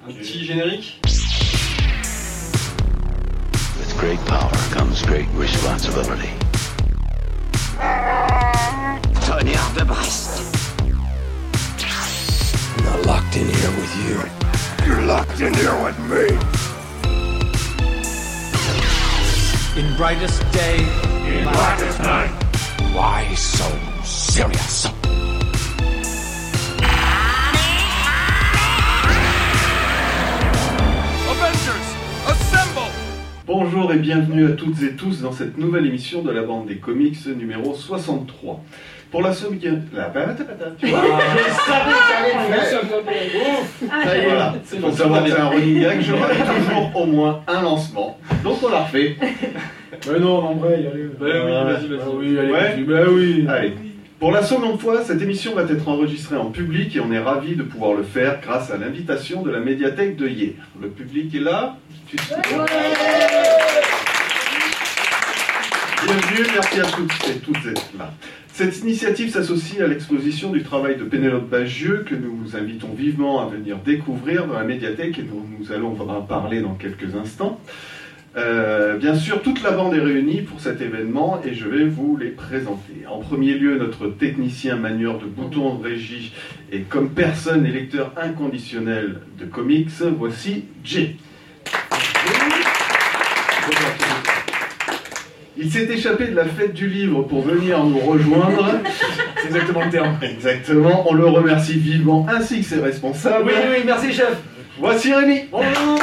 Un petit générique. With great power comes great responsibility. Tonnerre de Brest. I'm not locked in here with you. You're locked in here with me. In brightest day, In blackest night. Why so serious? Avengers, assemble! Bonjour et bienvenue à toutes et tous dans cette nouvelle émission de la bande des comics numéro 63. Pour la somme qui... La patata, tu vois, je savais que ça allait le faire. Ça y est, voilà. Il faut savoir que c'est un running gag, j'aurai toujours au moins un lancement. Donc on l'a refait. Mais non, en vrai, allez. Bah oui, vas-y. Ah oui, allez, Ouais. bah oui. Allez. Pour la seconde fois, cette émission va être enregistrée en public et on est ravis de pouvoir le faire grâce à l'invitation de la médiathèque de hier. Le public est là. Bienvenue, merci à toutes et tous d'être là. Cette initiative s'associe à l'exposition du travail de Pénélope Bagieux que nous vous invitons vivement à venir découvrir dans la médiathèque et dont nous allons en parler dans quelques instants. Bien sûr, toute la bande est réunie pour cet événement et je vais vous les présenter. En premier lieu, notre technicien manieur de boutons de régie et comme personne et lecteur inconditionnel de comics, voici Jay. Il s'est échappé de la fête du livre pour venir nous rejoindre. C'est exactement le terme. Exactement, on le remercie vivement ainsi que ses responsables. Oui, merci chef. Voici Rémi. Bonjour.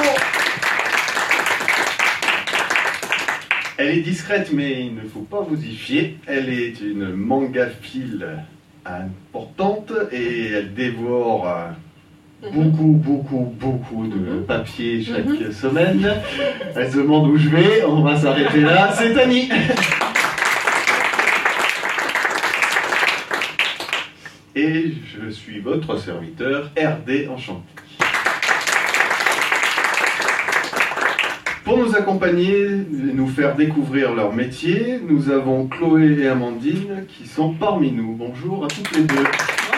Elle est discrète, mais il ne faut pas vous y fier. Elle est une mangaphile importante et elle dévore beaucoup de papier chaque semaine. Elle se demande où je vais, on va s'arrêter là. C'est Annie. Et je suis votre serviteur, RD Enchanté. Pour nous accompagner et nous faire découvrir leur métier, nous avons Chloé et Amandine qui sont parmi nous. Bonjour à toutes les deux.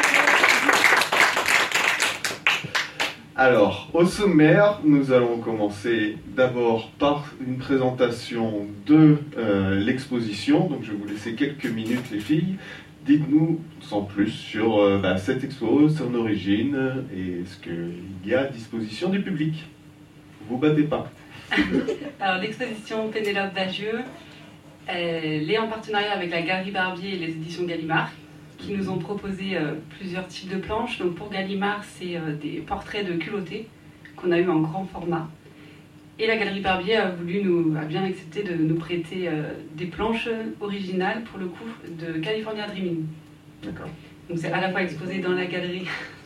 Alors, au sommaire, nous allons commencer d'abord par une présentation de l'exposition. Donc je vais vous laisser quelques minutes les filles. Dites-nous sans plus sur cette expo, son origine et ce qu'il y a à disposition du public. Vous battez pas. Alors l'exposition Pénélope Bagieux, elle est en partenariat avec la Galerie Barbier et les éditions Gallimard qui nous ont proposé plusieurs types de planches. Donc pour Gallimard, c'est des portraits de culottés qu'on a eu en grand format. Et la Galerie Barbier a bien accepté de nous prêter des planches originales pour le coup de California Dreaming. D'accord. Donc c'est à la fois exposé dans la galerie.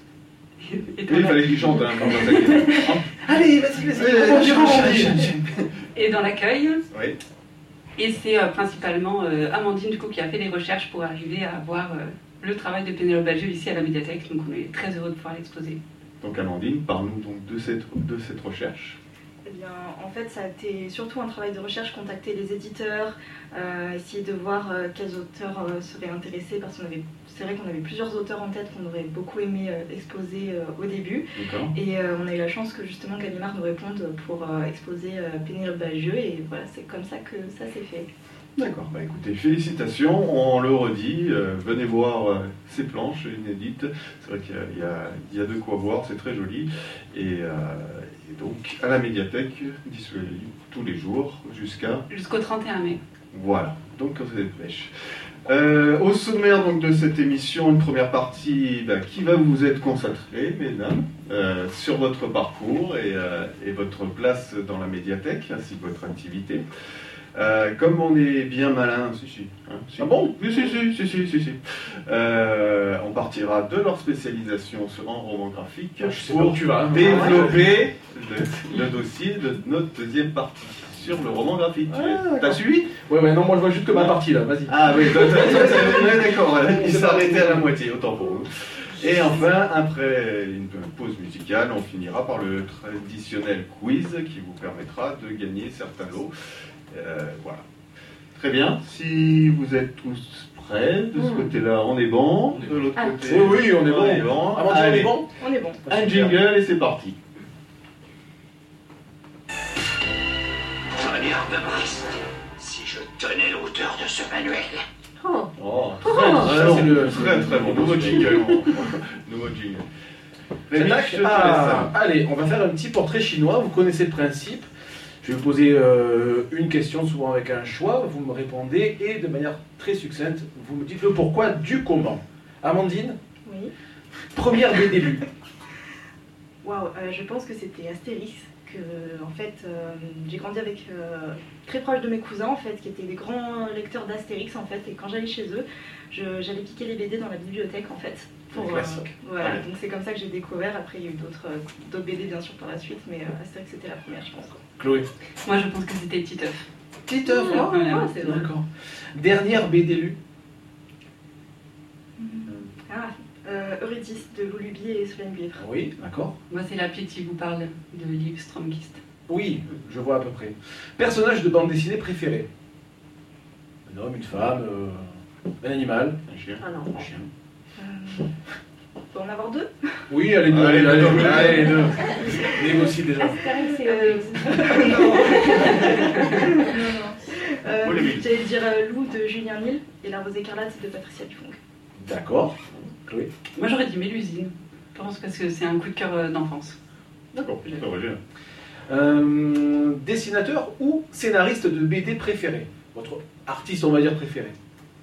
Il fallait qu'il chante, hein, quand on s'inquiète. Allez, vas-y. Et dans l'accueil. Oui. Et c'est principalement Amandine du coup, qui a fait des recherches pour arriver à voir le travail de Pénélope Bagieux ici à la médiathèque. Donc on est très heureux de pouvoir l'exposer. Donc Amandine, parle-nous donc de cette recherche. Eh bien, en fait, ça a été surtout un travail de recherche, contacter les éditeurs, essayer de voir quels auteurs seraient intéressés, parce qu'on avait, c'est vrai qu'on avait plusieurs auteurs en tête qu'on aurait beaucoup aimé exposer au début. D'accord. Et on a eu la chance que justement Gallimard nous réponde pour exposer Pénélope Bagieux, et voilà, c'est comme ça que ça s'est fait. D'accord, écoutez, félicitations, on le redit, venez voir ces planches inédites, c'est vrai qu'il y a de quoi voir, c'est très joli, et donc à la médiathèque, disponible tous les jours jusqu'au 31 mai. Voilà, donc c'est des pêches. Au sommaire donc, de cette émission, une première partie qui va vous être consacrée, mesdames, sur votre parcours et votre place dans la médiathèque, ainsi que votre activité. Comme on est bien malin, si. Ah bon? Si. On partira de leur spécialisation en roman graphique pour développer le dossier de notre deuxième partie sur le roman graphique. T'as suivi? Ouais, non, moi je vois juste que ma partie là, vas-y. Ah oui, d'accord, il s'est arrêté à la moitié, autant pour vous. Et enfin, après une pause musicale, on finira par le traditionnel quiz qui vous permettra de gagner certains lots. Voilà. Très bien. Si vous êtes tous prêts, de ce côté-là, on est bon. De l'autre côté, oui, on est bon. bon. Amandine, on est bon? On est bon. Un jingle et c'est parti. Seigneur de Brest. Si je tenais l'auteur de ce manuel. Oh, Ça, c'est le... très bon. Nouveau jingle. Nouveau jingle. Rémi, je te laisse ça. Allez, on va faire un petit portrait chinois. Vous connaissez le principe. Je vais vous poser une question, souvent avec un choix. Vous me répondez et de manière très succincte, vous me dites le pourquoi du comment. Amandine, Oui. première BD lue. Waouh, je pense que c'était Astérix. Que, en fait, j'ai grandi avec très proche de mes cousins en fait, qui étaient des grands lecteurs d'Astérix en fait, et quand j'allais chez eux, j'allais piquer les BD dans la bibliothèque en fait. Classique. Voilà, Ouais. donc c'est comme ça que j'ai découvert. Après, il y a eu d'autres BD bien sûr par la suite, mais Astérix c'était la première, je pense. Chloé. Moi, je pense que c'était Titeuf. Titeuf, Oh, Voilà. c'est vrai. D'accord. Dernière BD lue. Eurydice de Loulubi et Solène Guivre. Oui, d'accord. Moi, c'est La Pluie qui vous parle de Liv Stromkist. Oui, je vois à peu près. Personnage de bande dessinée préféré. Un homme, une femme, un animal. Un chien. Ah non. Un chien. On peut en avoir deux. Oui, allez, deux. Allez, deux. Allez, deux. Négocie déjà. Astérix et Polémique. j'allais dire Lou de Julien Nil et La Rose écarlate de Patricia Dufong. D'accord. Chloé. Moi, j'aurais dit Mélusine. Je pense parce que c'est un coup de cœur d'enfance. D'accord, c'est original. Dessinateur ou scénariste de BD préféré. Votre artiste, on va dire, préféré.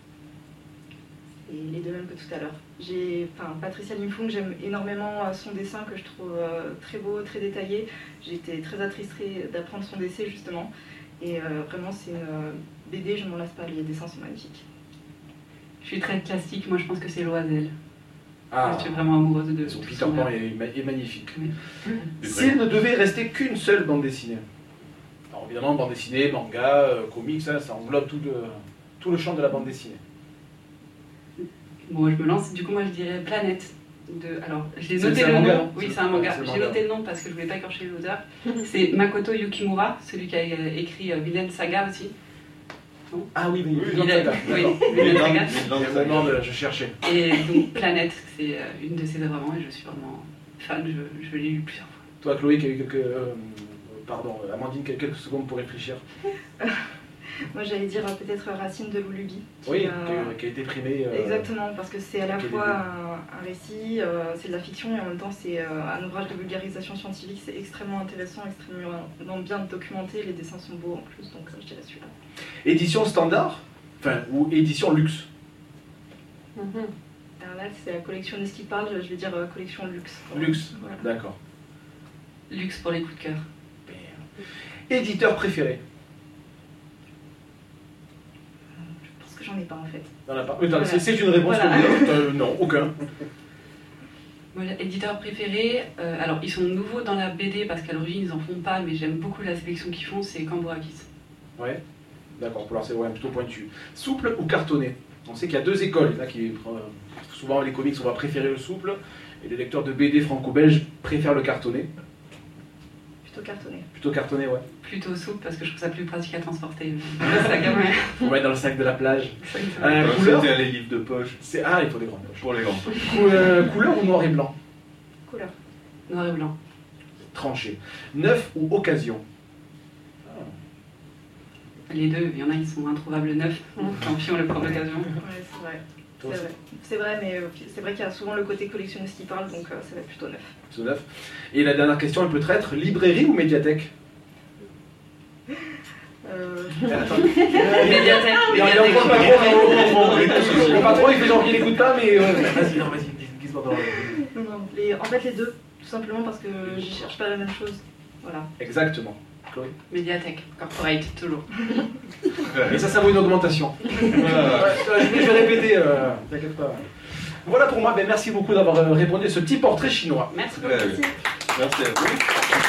Et les deux mêmes que tout à l'heure. Patricia Dufong, j'aime énormément son dessin que je trouve très beau, très détaillé. J'ai été très attristée d'apprendre son décès justement. Et vraiment, c'est une BD, je ne m'en lasse pas, les dessins sont magnifiques. Je suis très classique. Moi, je pense que c'est Loisel. Ah, Je suis vraiment amoureuse de son tout Peter son Pan œuvre. est magnifique. Oui. S'il ne devait rester qu'une seule bande dessinée. Alors évidemment, bande dessinée, manga, comics, ça englobe tout le champ de la bande dessinée. Bon, je me lance. Du coup, moi, je dirais Planète. Alors, j'ai C'est noté un le manga, nom. hein. Oui, c'est un manga. C'est le J'ai manga. noté le nom parce que je voulais pas écorcher l'auteur. C'est Makoto Yukimura, celui qui a écrit Vinland Saga aussi. Ah oui, oui, Il a- oui, Mais Vinland Saga. Évidemment, je cherchais. Et donc Planète, c'est une de ses œuvres vraiment et je suis vraiment fan. Je l'ai lu plusieurs fois. Toi, Chloé, qui a eu quelques... pardon, Amandine, qui a eu quelques secondes pour réfléchir. Moi, j'allais dire peut-être Racine de Loulubi. Oui, qui a été primé. Exactement, parce que c'est à la qui est fois un récit, c'est de la fiction et en même temps c'est un ouvrage de vulgarisation scientifique. C'est extrêmement intéressant, extrêmement bien documenté. Les dessins sont beaux en plus, donc je dirais celui-là. Édition standard, enfin, ou édition luxe. Alors là, c'est la collection de ce qui parle, je vais dire collection luxe. Luxe, Voilà. d'accord. Luxe pour les coups de cœur. Éditeur préféré. Je pense que j'en ai pas en fait. Dans la part... Voilà. C'est une réponse Voilà. que non, aucun. Mon éditeur préféré, alors ils sont nouveaux dans la BD parce qu'à l'origine ils en font pas, mais j'aime beaucoup la sélection qu'ils font, c'est Cambourakis. Ouais, d'accord, pour leur c'est plutôt pointu. Souple ou cartonné? On sait qu'il y a deux écoles. Là, souvent les comics, on va préférer le souple, et les lecteurs de BD franco-belges préfèrent le cartonné. Plutôt cartonné. Plutôt cartonné, ouais. Plutôt souple parce que je trouve ça plus pratique à transporter. La saga, ouais. Faut mettre dans le sac de la plage. Exactement. Couleur C'était les livres de poche Ah, il faut des grandes poches. pour les grands. Couleur ou noir et blanc? Couleur. Noir et blanc. Tranché. Neuf ou occasion? Les deux, il y en a ils sont introuvables neufs, tant pis on les prend d'occasion. Ouais, c'est vrai. Toi C'est aussi. vrai. C'est vrai, mais c'est vrai qu'il y a souvent le côté collectionniste qui parle, donc ça va être plutôt neuf. C'est neuf. Et la dernière question, elle peut être librairie ou médiathèque? Attends. Médiathèque, Il y a médiathèque. encore pas Mon patron, il fait genre qu'il n'écoute pas, mais vas-y, non, vas-y, dis-moi dans En fait, les deux, tout simplement parce que je cherche pas la même chose. Voilà. Exactement. Chloé. Médiathèque, corporate, toujours. Et ça vaut une augmentation. Je vais répéter, t'inquiète pas. Voilà pour moi, merci beaucoup d'avoir répondu à ce petit portrait chinois. Merci beaucoup. Merci. Merci à vous.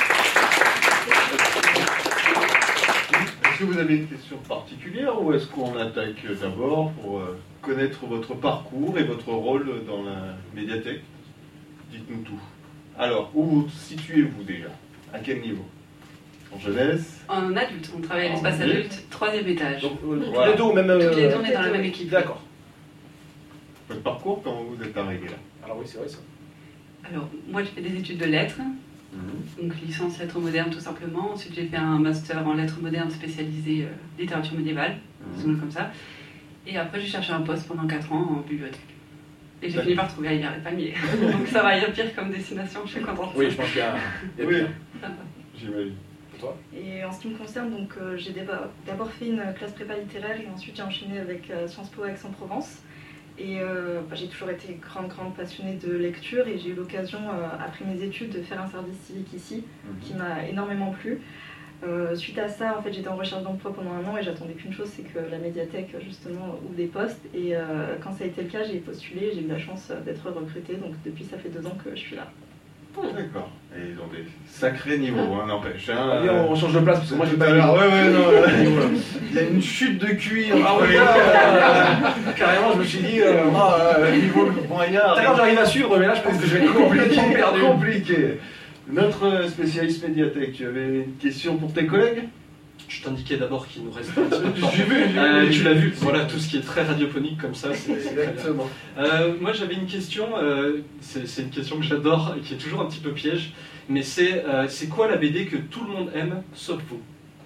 Est-ce que vous avez une question particulière ou est-ce qu'on attaque d'abord pour connaître votre parcours et votre rôle dans la médiathèque? Dites-nous tout. Alors, où vous situez-vous déjà? À quel niveau? En jeunesse? En adulte, on travaille à l'espace En adulte, 3e étage. Donc, Voilà. tous les deux au même... Toutes les deux, on est dans la même équipe. D'accord. Votre parcours, quand vous êtes arrivé là? Alors oui, c'est vrai ça. Alors, moi j'ai fait des études de lettres, Donc licence lettres modernes tout simplement. Ensuite j'ai fait un master en lettres modernes spécialisé littérature médiévale, disons-le comme ça. Et après j'ai cherché un poste pendant 4 ans en bibliothèque. Et j'ai fini par trouver Rivière des Palmiers. Donc ça va, il y a pire comme destination, je suis contente. Oui, je pense qu'il y a Oui, pire. j'imagine. Toi? Et en ce qui me concerne, donc j'ai d'abord fait une classe prépa littéraire et ensuite j'ai enchaîné avec Sciences Po Aix-en-Provence. Et j'ai toujours été grande passionnée de lecture et j'ai eu l'occasion, après mes études, de faire un service civique ici, qui m'a énormément plu. Suite à ça, en fait, j'étais en recherche d'emploi pendant 1 an et j'attendais qu'une chose, c'est que la médiathèque, justement, ouvre des postes. Et quand ça a été le cas, j'ai postulé, j'ai eu la chance d'être recrutée. Donc depuis, ça fait 2 ans que je suis là. D'accord. Et ils ont des sacrés niveaux, n'empêche. Allez, on change de place parce que moi j'ai tout pas à vu. l'heure. Ouais, non. Il y a une chute de cuir. Ah oui, carrément, je me suis dit. Niveau moyen. Tout à l'heure, j'arrive à suivre, mais là, je pense que je vais être complètement perdu. Compliqué. Notre spécialiste médiathèque, tu avais une question pour tes collègues? Je t'indiquais d'abord qu'il nous reste un petit peu de temps. J'ai vu. Tu l'as vu, voilà, tout ce qui est très radiophonique comme ça, c'est très bien. Exactement. Moi j'avais une question, c'est une question que j'adore et qui est toujours un petit peu piège, mais c'est quoi la BD que tout le monde aime, sauf vous?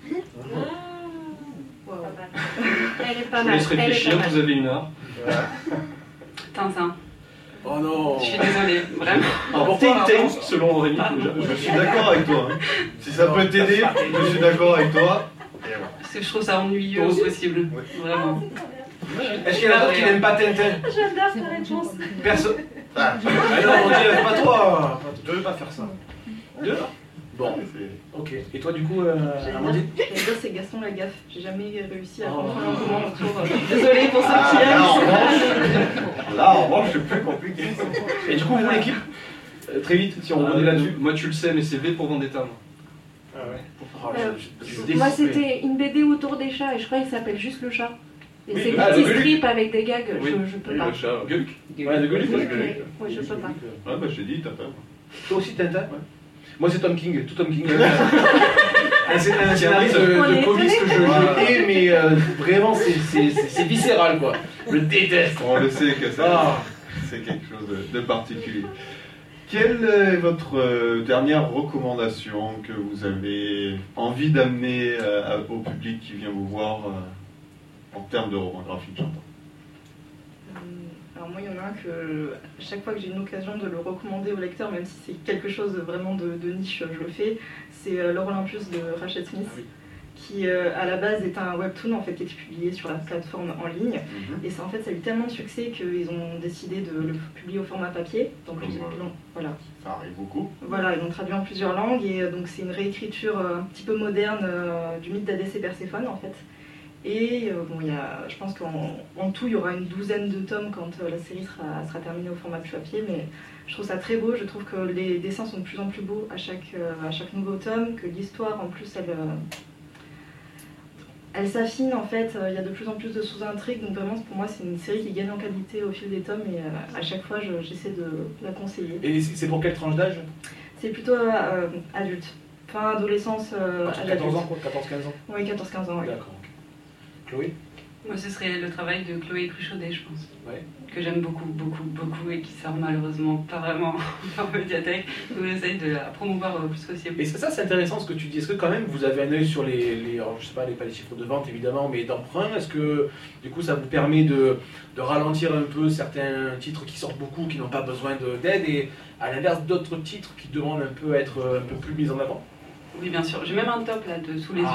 Wow. Elle est pas Je vous mal. laisse réfléchir, vous avez 1 heure. Tintin. Oh non. Je suis désolée, vraiment. Tintin, selon Aurélie. Je suis d'accord avec toi. Si ça peut t'aider, je suis d'accord avec toi. Parce que je trouve ça ennuyeux au possible. Vraiment. Est-ce qu'il y en a d'autres qui n'aiment pas Tintin? J'adore ta réponse. Personne. Ah non, on dit pas toi. Tu ne veux pas faire ça. 2? Bon, ok. Et toi, du coup, Amandine? J'allais dire, c'est Gaston Lagaffe. J'ai jamais réussi à comprendre un comment autour. Désolée pour ceux qui aiment. Là, en revanche, c'est plus compliqué. Et du coup, vous, l'équipe? Très vite, si on revenait là-dessus. Moi tu le sais, mais c'est V pour Vendetta. Moi. Ah ouais. Moi, c'était une BD autour des chats et je crois qu'il s'appelle juste le chat. Et Oui, c'est le des petits Gueuluc. strips avec des gags, Oui. je peux pas. Gueuluc. Ouais, de Gueuluc. Oui, je peux pas. Ah bah je t'ai dit, t'as peur. Toi aussi, Tintin? Ouais. Moi, c'est Tom King, tout Tom King. Un scénariste de comics que je hais, mais vraiment, c'est viscéral, quoi. Je le déteste. On le sait que ça, c'est quelque chose de particulier. Quelle est votre dernière recommandation que vous avez envie d'amener au public qui vient vous voir en termes de roman graphique, j'entends? Alors moi, il y en a un que chaque fois que j'ai une occasion de le recommander au lecteur, même si c'est quelque chose vraiment de niche, je le fais, c'est L'Or Olympus de Rachel Smith, qui à la base est un webtoon en fait, qui est publié sur la plateforme en ligne. Et ça, en fait, ça a eu tellement de succès qu'ils ont décidé de le publier au format papier. Donc, voilà. Ça arrive beaucoup. Voilà, ils l'ont traduit en plusieurs langues et donc c'est une réécriture un petit peu moderne du mythe d'Hadès et Perséphone en fait. Et bon, je pense qu'en tout, il y aura une 12aine de tomes quand la série sera terminée au format papier, mais je trouve ça très beau. Je trouve que les dessins sont de plus en plus beaux à chaque nouveau tome, que l'histoire, en plus, elle s'affine, en fait. Il y a de plus en plus de sous-intrigues, donc vraiment, pour moi, c'est une série qui gagne en qualité au fil des tomes, et à chaque fois, j'essaie de la conseiller. Et c'est pour quelle tranche d'âge? C'est plutôt adulte, fin adolescence, à 14 ans, quoi, 14-15 ans? Oui, 14-15 ans, oui. D'accord. Chloé? Moi, ce serait le travail de Chloé Cruchaudet, je pense. Ouais. Que j'aime beaucoup et qui sort malheureusement pas vraiment en médiathèque. On essaye de la promouvoir le plus possible. Et ça, c'est intéressant ce que tu dis. Est-ce que quand même vous avez un œil sur alors, je sais pas les chiffres de vente évidemment, mais d'emprunt? Est-ce que du coup ça vous permet de ralentir un peu certains titres qui sortent beaucoup, qui n'ont pas besoin d'aide, et à l'inverse d'autres titres qui demandent un peu à être un peu plus mis en avant? Oui, bien sûr. J'ai même un top là sous les yeux.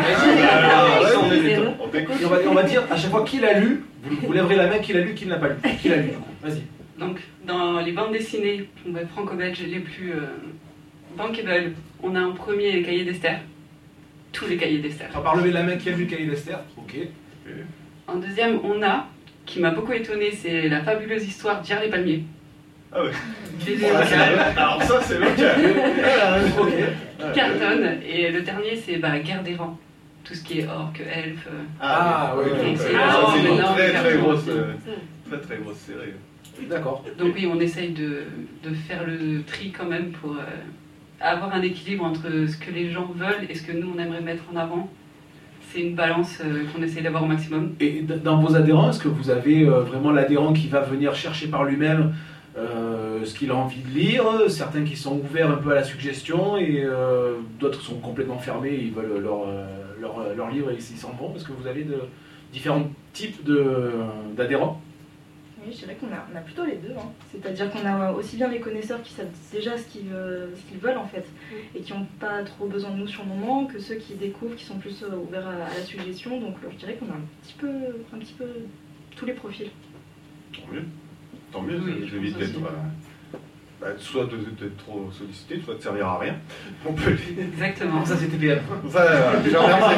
On va dire à chaque fois qui l'a lu, vous lèverez la main qui l'a lu, qui ne l'a pas lu. Qui l'a lu, du coup. Vas-y. Donc, dans les bandes dessinées franco-belges les plus bankable, on a en premier les cahiers d'Esther. Tous les cahiers d'Esther. On va lever la main qui a lu le cahier d'Esther. Ok. En deuxième, on a, qui m'a beaucoup étonné, c'est la fabuleuse histoire d'Hier les Palmiers. Ah oui. Alors ça, c'est local. Cartonne. Et le dernier, c'est Guerre des Vents. Tout ce qui est orque, elfe. Oui. C'est une très grosse série. D'accord. Donc oui, on essaye de faire le tri quand même pour avoir un équilibre entre ce que les gens veulent et ce que nous, on aimerait mettre en avant. C'est une balance qu'on essaye d'avoir au maximum. Et dans vos adhérents, est-ce que vous avez vraiment l'adhérent qui va venir chercher par lui-même ce qu'il a envie de lire, certains qui sont ouverts un peu à la suggestion et d'autres sont complètement fermés, ils veulent leur livre et ils s'en vont, parce que vous avez de différents types d'adhérents. Oui, je dirais qu'on a plutôt les deux. Hein. C'est-à-dire qu'on a aussi bien les connaisseurs qui savent déjà ce qu'ils veulent en fait, et qui n'ont pas trop besoin de nous sur le moment, que ceux qui découvrent, qui sont plus ouverts à la suggestion. Donc je dirais qu'on a un petit peu tous les profils. Tant mieux, ça évite d'être soit d'être trop sollicité, soit de servir à rien. On peut... Exactement. Ça c'était bien. Je remercie.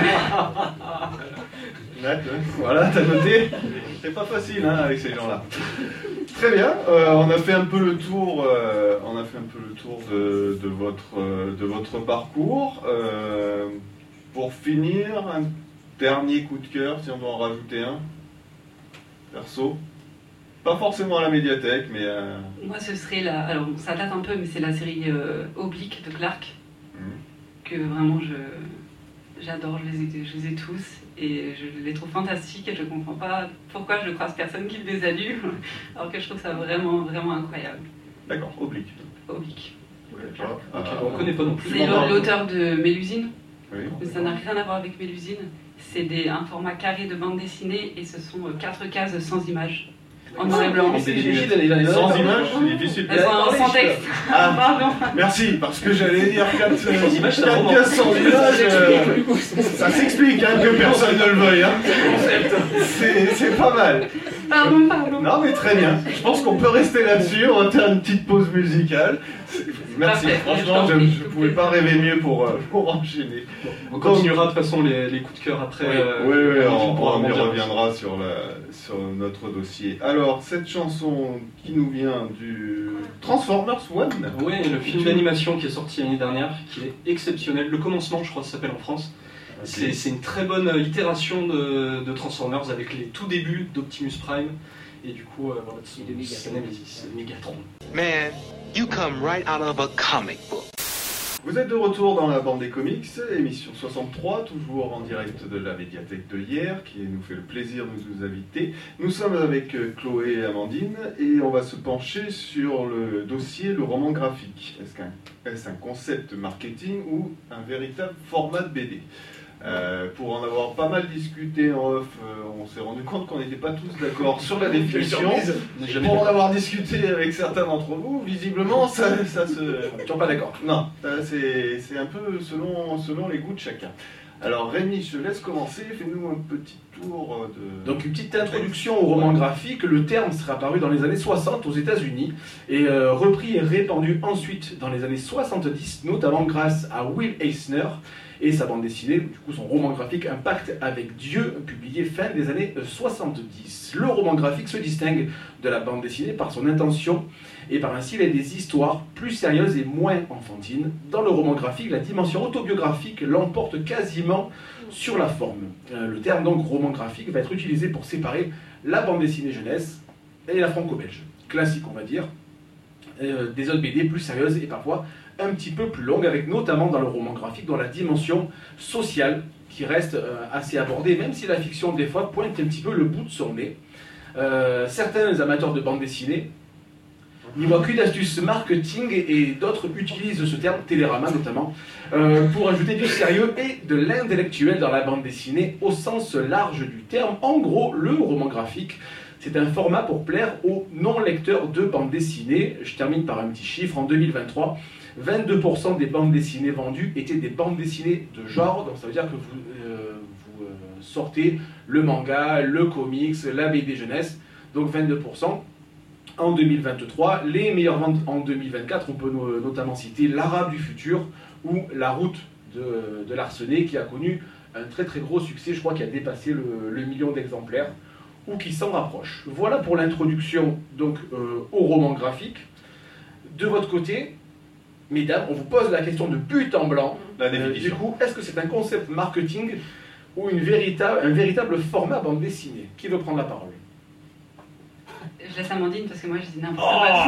Voilà, t'as noté. C'est pas facile avec ces gens-là. Très bien, on a fait un peu le tour, de votre parcours. Pour finir, un dernier coup de cœur, si on doit en rajouter un, perso. Pas forcément à la médiathèque, mais... Moi, ce serait alors ça date un peu, mais c'est la série Oblique de Clark, que vraiment j'adore, je les ai tous, et je les trouve fantastiques, et je comprends pas pourquoi je croise personne qui les allume, alors que je trouve ça vraiment, vraiment incroyable. D'accord, Oblique. Oblique. On ne connaît pas non plus. C'est l'auteur de Mélusine, oui, mais ça n'a rien à voir avec Mélusine. C'est un format carré de bande dessinée, et ce sont 4 cases sans images. En noir et blanc. C'est difficile d'aller sans images, c'est difficile. Sans texte. Pardon. Merci, parce que j'allais dire 4 cases sans images. Ça s'explique que personne ne le veuille. C'est pas mal. Pardon. Non mais très bien. Je pense qu'on peut rester là-dessus. On va faire une petite pause musicale. Merci. Parfait. Franchement, je ne pouvais pas rêver mieux pour enchaîner. On continuera de toute façon les coups de cœur après. Oui, on y reviendra sur notre dossier. Alors, cette chanson qui nous vient du Transformers One. Oui, le film d'animation qui est sorti l'année dernière, qui est exceptionnel. Le commencement, je crois que ça s'appelle en France. Okay. C'est une très bonne itération de Transformers avec les tout débuts d'Optimus Prime. Et du coup, voilà, c'est Nemesis, Megatron. Man, you come right out of a comic book. Vous êtes de retour dans la bande des comics, émission 63, toujours en direct de la médiathèque de hier, qui nous fait le plaisir de nous inviter. Nous sommes avec Chloé et Amandine, et on va se pencher sur le dossier, le roman graphique. Est-ce un concept marketing ou un véritable format de BD ? Pour en avoir pas mal discuté en off, on s'est rendu compte qu'on n'était pas tous d'accord sur la définition. Pour en avoir discuté avec certains d'entre vous, visiblement, ça se... Ils sont pas d'accord. Non, c'est un peu selon les goûts de chacun. Alors Rémi, je te laisse commencer, fais-nous un petit tour de... Donc une petite introduction au roman graphique. Le terme serait apparu dans les années 60 aux États-Unis et repris et répandu ensuite dans les années 70, notamment grâce à Will Eisner et sa bande dessinée, du coup son roman graphique Un pacte avec Dieu, publié fin des années 70. Le roman graphique se distingue de la bande dessinée par son intention et par un style et des histoires plus sérieuses et moins enfantines. Dans le roman graphique, la dimension autobiographique l'emporte quasiment sur la forme. Le terme donc roman graphique va être utilisé pour séparer la bande dessinée jeunesse et la franco-belge. Classique on va dire, des autres BD plus sérieuses et parfois un petit peu plus longue, avec notamment dans le roman graphique dans la dimension sociale qui reste assez abordée, même si la fiction des fois pointe un petit peu le bout de son nez. Certains amateurs de bande dessinée n'y voient qu'une astuce marketing et d'autres utilisent ce terme, Télérama notamment, pour ajouter du sérieux et de l'intellectuel dans la bande dessinée au sens large du terme. En gros, le roman graphique, c'est un format pour plaire aux non-lecteurs de bande dessinée. Je termine par un petit chiffre. En 2023, 22% des bandes dessinées vendues étaient des bandes dessinées de genre. Donc ça veut dire que vous sortez le manga, le comics, la BD jeunesse. Donc 22%. En 2023, les meilleures ventes en 2024, on peut notamment citer L'Arabe du futur ou La route de Larsenet, qui a connu un très très gros succès, je crois qu'il a dépassé le million d'exemplaires, ou qui s'en rapproche. Voilà pour l'introduction donc au roman graphique. De votre côté, mesdames, on vous pose la question de but en blanc. Du coup, est-ce que c'est un concept marketing ou un véritable format bande dessinée? Qui veut prendre la parole? Je laisse Amandine parce que moi je dis n'importe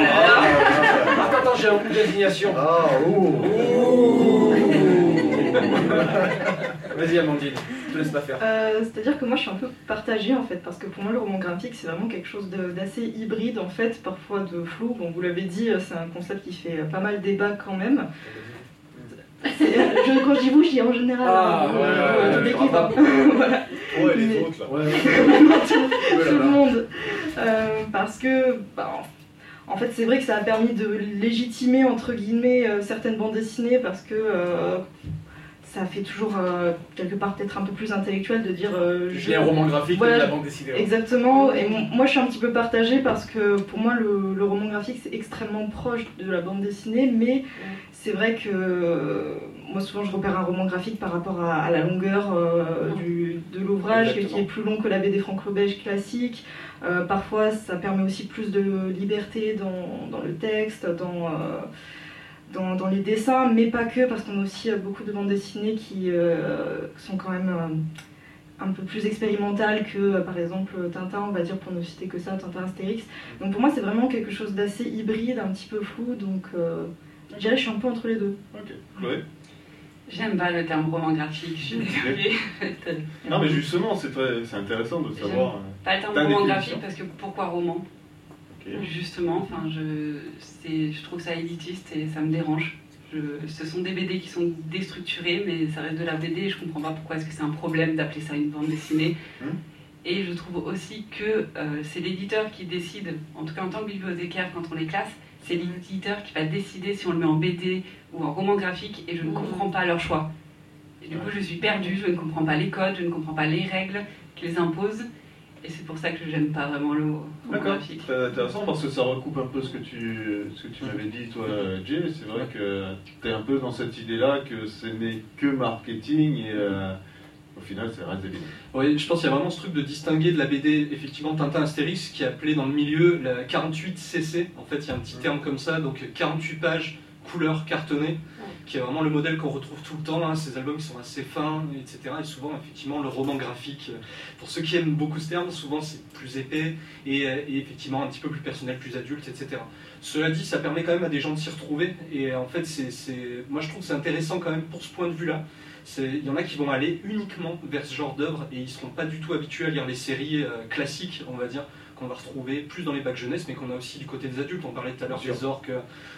quoi. Attends, j'ai un coup d'indignation. Vas-y Amandine. Je te laisse pas faire. C'est-à-dire que moi je suis un peu partagée en fait, parce que pour moi le roman graphique c'est vraiment quelque chose d'assez hybride en fait, parfois de flou. Bon, vous l'avez dit, c'est un concept qui fait pas mal débat quand même. Quand je dis vous, je dis en général. Toute l'équipe. Voilà. Ouais, les autres là. Tout le monde. Parce que, en fait, c'est vrai que ça a permis de légitimer, entre guillemets, certaines bandes dessinées, parce que ça fait toujours, quelque part, peut-être un peu plus intellectuel de dire... J'ai un roman graphique de la bande dessinée. Exactement, et moi je suis un petit peu partagée, parce que pour moi, le roman graphique, c'est extrêmement proche de la bande dessinée, mais c'est vrai que moi souvent je repère un roman graphique par rapport à la longueur de l'ouvrage, qui est plus long que la BD franco-belge classique. Parfois ça permet aussi plus de liberté dans le texte, dans les dessins, mais pas que, parce qu'on a aussi beaucoup de bandes dessinées qui sont quand même un peu plus expérimentales que par exemple Tintin, on va dire, pour ne citer que ça, Tintin, Astérix. Donc pour moi c'est vraiment quelque chose d'assez hybride, un petit peu flou, donc je dirais que je suis un peu entre les deux. Ok, Chloé? J'aime pas le terme roman graphique, je suis désolée. Non mais justement, c'est intéressant de savoir... Pas le terme roman graphique, parce que pourquoi roman? Justement, enfin, je trouve ça élitiste et ça me dérange. Ce sont des BD qui sont déstructurés, mais ça reste de la BD et je comprends pas pourquoi est-ce que c'est un problème d'appeler ça une bande dessinée. Et je trouve aussi que c'est l'éditeur qui décide, en tout cas en tant que bibliothécaire quand on les classe, c'est l'éditeur qui va décider si on le met en BD ou en roman graphique, et je ne comprends pas leur choix. Et du coup je suis perdue, je ne comprends pas les codes, je ne comprends pas les règles qu'ils imposent. Et c'est pour ça que je n'aime pas vraiment le roman graphique. C'est intéressant parce que ça recoupe un peu ce que tu m'avais dit toi, Jay. C'est vrai que tu es un peu dans cette idée-là que ce n'est que marketing et au final ça reste des BD. Oui, je pense qu'il y a vraiment ce truc de distinguer de la BD, effectivement, Tintin Astérix, qui est appelé dans le milieu la 48cc. En fait, il y a un petit terme comme ça, donc 48 pages, couleur cartonnée, qui est vraiment le modèle qu'on retrouve tout le temps, hein, ces albums qui sont assez fins, etc. Et souvent, effectivement, le roman graphique, pour ceux qui aiment beaucoup ce terme, souvent c'est plus épais et effectivement un petit peu plus personnel, plus adulte, etc. Cela dit, ça permet quand même à des gens de s'y retrouver, et en fait, moi je trouve que c'est intéressant quand même pour ce point de vue-là. Il y en a qui vont aller uniquement vers ce genre d'œuvre et ils ne seront pas du tout habitués à lire les séries classiques, on va dire, qu'on va retrouver plus dans les bacs jeunesse, mais qu'on a aussi du côté des adultes. On parlait tout à l'heure des orques,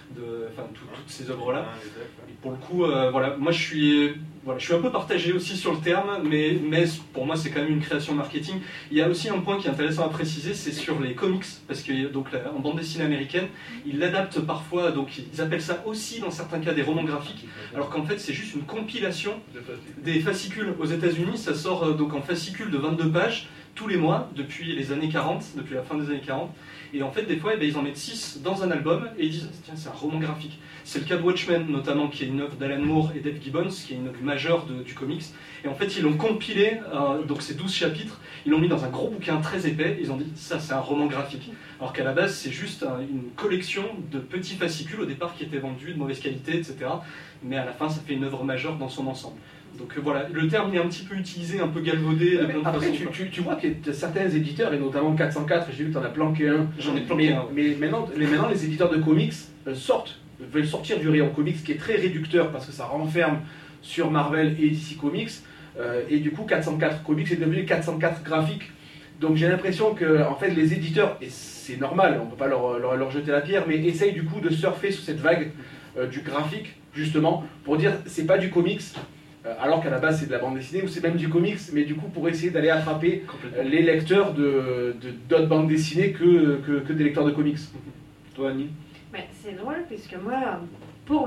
toutes ces œuvres-là. Et pour le coup, voilà, moi je suis un peu partagé aussi sur le terme, mais pour moi c'est quand même une création marketing. Il y a aussi un point qui est intéressant à préciser, c'est sur les comics, parce que donc, en bande dessinée américaine, ils l'adaptent parfois, donc ils appellent ça aussi dans certains cas des romans graphiques, alors qu'en fait c'est juste une compilation des fascicules. Aux États-Unis, ça sort donc en fascicule de 22 pages, tous les mois, depuis les années 40, depuis la fin des années 40, et en fait des fois ils en mettent 6 dans un album et ils disent tiens c'est un roman graphique. C'est le cas de Watchmen notamment, qui est une œuvre d'Alan Moore et Dave Gibbons, qui est une œuvre majeure du comics, et en fait ils l'ont compilé, donc ces 12 chapitres, ils l'ont mis dans un gros bouquin très épais, ils ont dit ça c'est un roman graphique, alors qu'à la base c'est juste une collection de petits fascicules au départ qui étaient vendus de mauvaise qualité, etc. Mais à la fin ça fait une œuvre majeure dans son ensemble. Donc voilà, le terme est un petit peu utilisé, un peu galvaudé. Après, tu vois qu'il y a certains éditeurs, et notamment 404, j'ai vu que tu en as planqué un. J'en ai planqué un. Mais maintenant, les éditeurs de comics veulent sortir du rayon comics qui est très réducteur parce que ça renferme sur Marvel et DC Comics. Et du coup, 404 Comics est devenu 404 graphiques. Donc j'ai l'impression que en fait, les éditeurs, et c'est normal, on ne peut pas leur jeter la pierre, mais essayent du coup de surfer sur cette vague du graphique, justement, pour dire c'est pas du comics. Alors qu'à la base c'est de la bande dessinée ou c'est même du comics, mais du coup pour essayer d'aller attraper les lecteurs d'autres bandes dessinées que des lecteurs de comics. Toi Annie? C'est drôle puisque moi, pour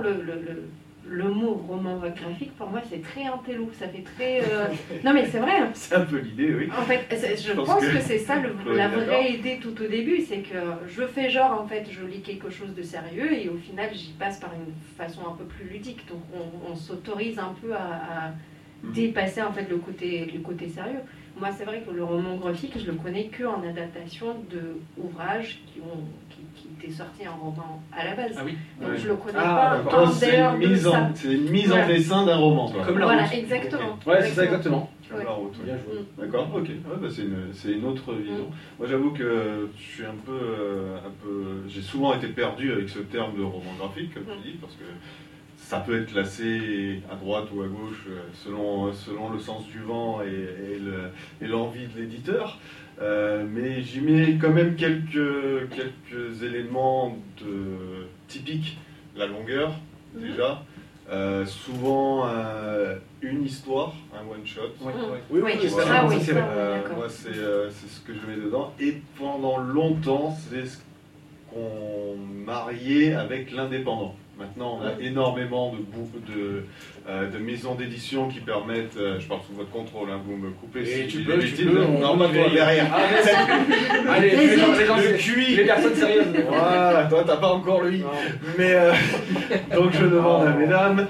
le mot roman graphique, pour moi c'est très intello, ça fait très... Non mais c'est vrai. C'est un peu l'idée, oui. En fait, je pense que c'est ça la vraie idée tout au début, c'est que je fais genre, en fait, je lis quelque chose de sérieux et au final j'y passe par une façon un peu plus ludique, donc on s'autorise un peu à dépasser en fait le côté sérieux. Moi c'est vrai que le roman graphique, je le connais qu'en adaptation d'ouvrages qui étaient sortis en roman à la base. Ah oui. Donc je le connais pas en dehors de ça. C'est une mise en dessin d'un roman. Quoi. Comme la voilà, route. exactement. Ouais, c'est ça exactement. Comme la route, bien joué. D'accord, ok. Ouais, bah, c'est une autre vision. Moi j'avoue que je suis un peu j'ai souvent été perdu avec ce terme de roman graphique, comme tu dis, parce que ça peut être classé à droite ou à gauche selon le sens du vent et l'envie de l'éditeur. Mais j'y mets quand même quelques éléments typiques. La longueur, déjà. Souvent une histoire, un one-shot. Oui, ça, oui, ça, moi, c'est ce que je mets dedans. Et pendant longtemps, c'est ce qu'on mariait avec l'indépendant. Maintenant, on a énormément de maisons d'édition qui permettent, je parle sous votre contrôle, hein, vous me coupez et si tu j'ai peux, des bêtises. Non, pas toi, derrière. Allez, les gens, le QI. les personnes sérieuses. Voilà, toi t'as pas encore le I. Mais donc je demande à mesdames.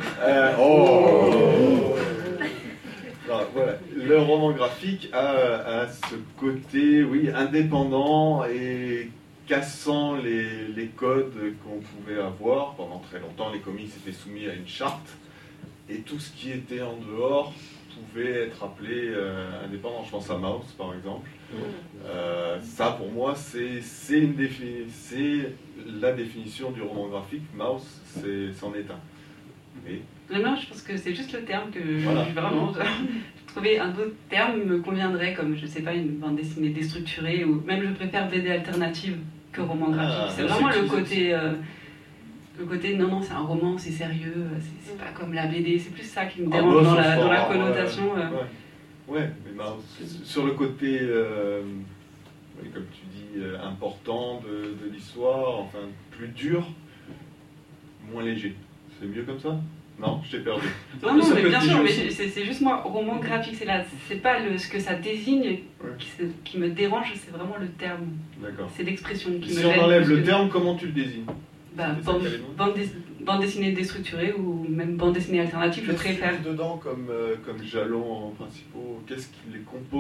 Non, voilà. Le roman graphique a ce côté, oui, indépendant et cassant les codes qu'on pouvait avoir. Pendant très longtemps, les comics étaient soumis à une charte et tout ce qui était en dehors pouvait être appelé indépendant. Je pense à Mouse, par exemple. Ça, pour moi, c'est la définition du roman graphique. Mouse, c'en est un. Et... Non, je pense que c'est juste le terme que voilà. Trouver un autre terme me conviendrait, comme, je sais pas, une bande dessinée déstructurée, ou même je préfère BD alternative que roman graphique. C'est vraiment le côté, non, c'est un roman, c'est sérieux, c'est pas comme la BD, c'est plus ça qui me dérange dans la connotation. Ouais, mais sur le côté, comme tu dis, important de l'histoire, enfin, plus dur, moins léger. C'est mieux comme ça ? Non, je t'ai perdu. Non, mais bien sûr, mais c'est juste moi, roman graphique, c'est pas ce que ça désigne qui me dérange, c'est vraiment le terme. D'accord. C'est l'expression qui me gêne. Si on enlève le terme, comment tu le désignes ? Bande dessinée déstructurée ou même bande dessinée alternative, je préfère. Qu'est-ce qu'il y a dedans comme jalons principaux ? Qu'est-ce qui les compose ?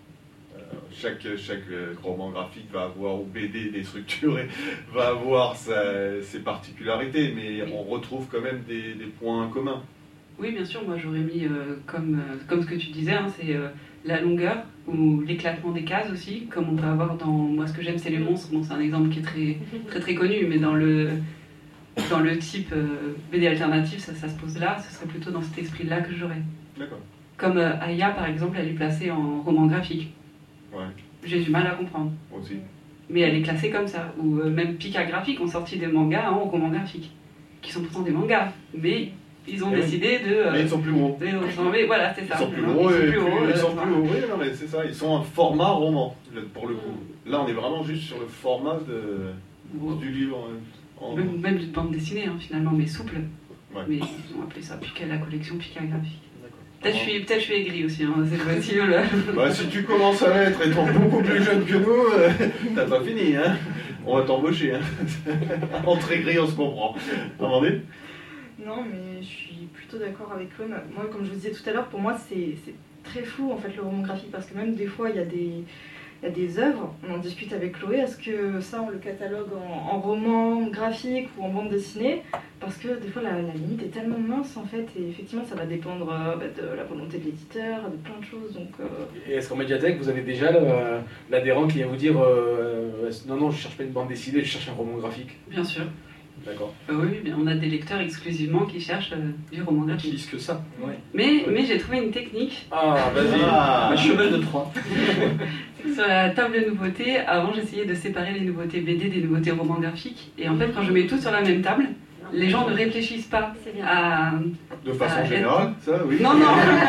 Chaque roman graphique va avoir, ou BD déstructuré, va avoir ses particularités, mais on retrouve quand même des points communs. Oui, bien sûr, moi j'aurais mis, comme ce que tu disais, hein, c'est la longueur ou l'éclatement des cases aussi, comme on peut avoir dans... Moi ce que j'aime c'est les monstres, bon, c'est un exemple qui est très très connu, mais dans le type BD alternative, ça se pose là, ce serait plutôt dans cet esprit-là que j'aurais. D'accord. Comme Aya par exemple, elle est placée en roman graphique. Ouais. J'ai du mal à comprendre. Aussi. Mais elle est classée comme ça. Ou même Pika Graphique ont sorti des mangas en roman graphique, qui sont pourtant des mangas, mais ils ont décidé de... mais ils sont plus gros. Voilà, c'est ça. Ils sont plus gros, ils sont plus hauts. Oui, non, mais c'est ça, ils sont un format roman, pour le coup. Là, on est vraiment juste sur le format du livre. Même d'une bande dessinée, hein, finalement, mais souple. Ouais. Mais ils ont appelé ça la collection Pika Graphique. Peut-être je suis aigri aussi, hein, c'est possible. Bah, si tu commences à l'être étant beaucoup plus jeune que nous, t'as pas fini, hein. On va t'embaucher, hein. Entre aigris, on se comprend. Amandine ? Non, mais je suis plutôt d'accord avec Chloé. Moi, comme je vous disais tout à l'heure, pour moi, c'est très flou, en fait, le roman graphique, parce que même des fois, il y a des œuvres, on en discute avec Chloé, est-ce que ça, on le catalogue en roman graphique ou en bande dessinée ? Parce que des fois, la limite est tellement mince, en fait, et effectivement, ça va dépendre de la volonté de l'éditeur, de plein de choses, donc... Et est-ce qu'en médiathèque, vous avez déjà l'adhérent qui vient vous dire non, je cherche pas une bande dessinée, je cherche un roman graphique ? Bien sûr. D'accord. Oui, on a des lecteurs exclusivement qui cherchent du roman graphique. Qui lisent que ça. Ouais. Mais j'ai trouvé une technique. Ah, vas-y. Un cheval de Troie. Sur la table de nouveautés, avant j'essayais de séparer les nouveautés BD des nouveautés romans graphiques. Et en fait, quand je mets tout sur la même table, les gens ne réfléchissent pas à... De façon générale, ça, oui. Non,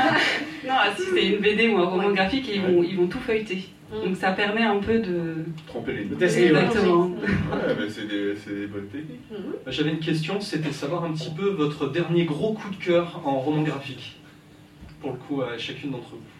si c'est une BD ou un roman graphique, ils vont tout feuilleter. Donc ça permet un peu de... Tromper les deux. Exactement. Ouais, mais c'est des bonnes techniques. J'avais une question, c'était savoir un petit peu votre dernier gros coup de cœur en roman graphique. Pour le coup, à chacune d'entre vous.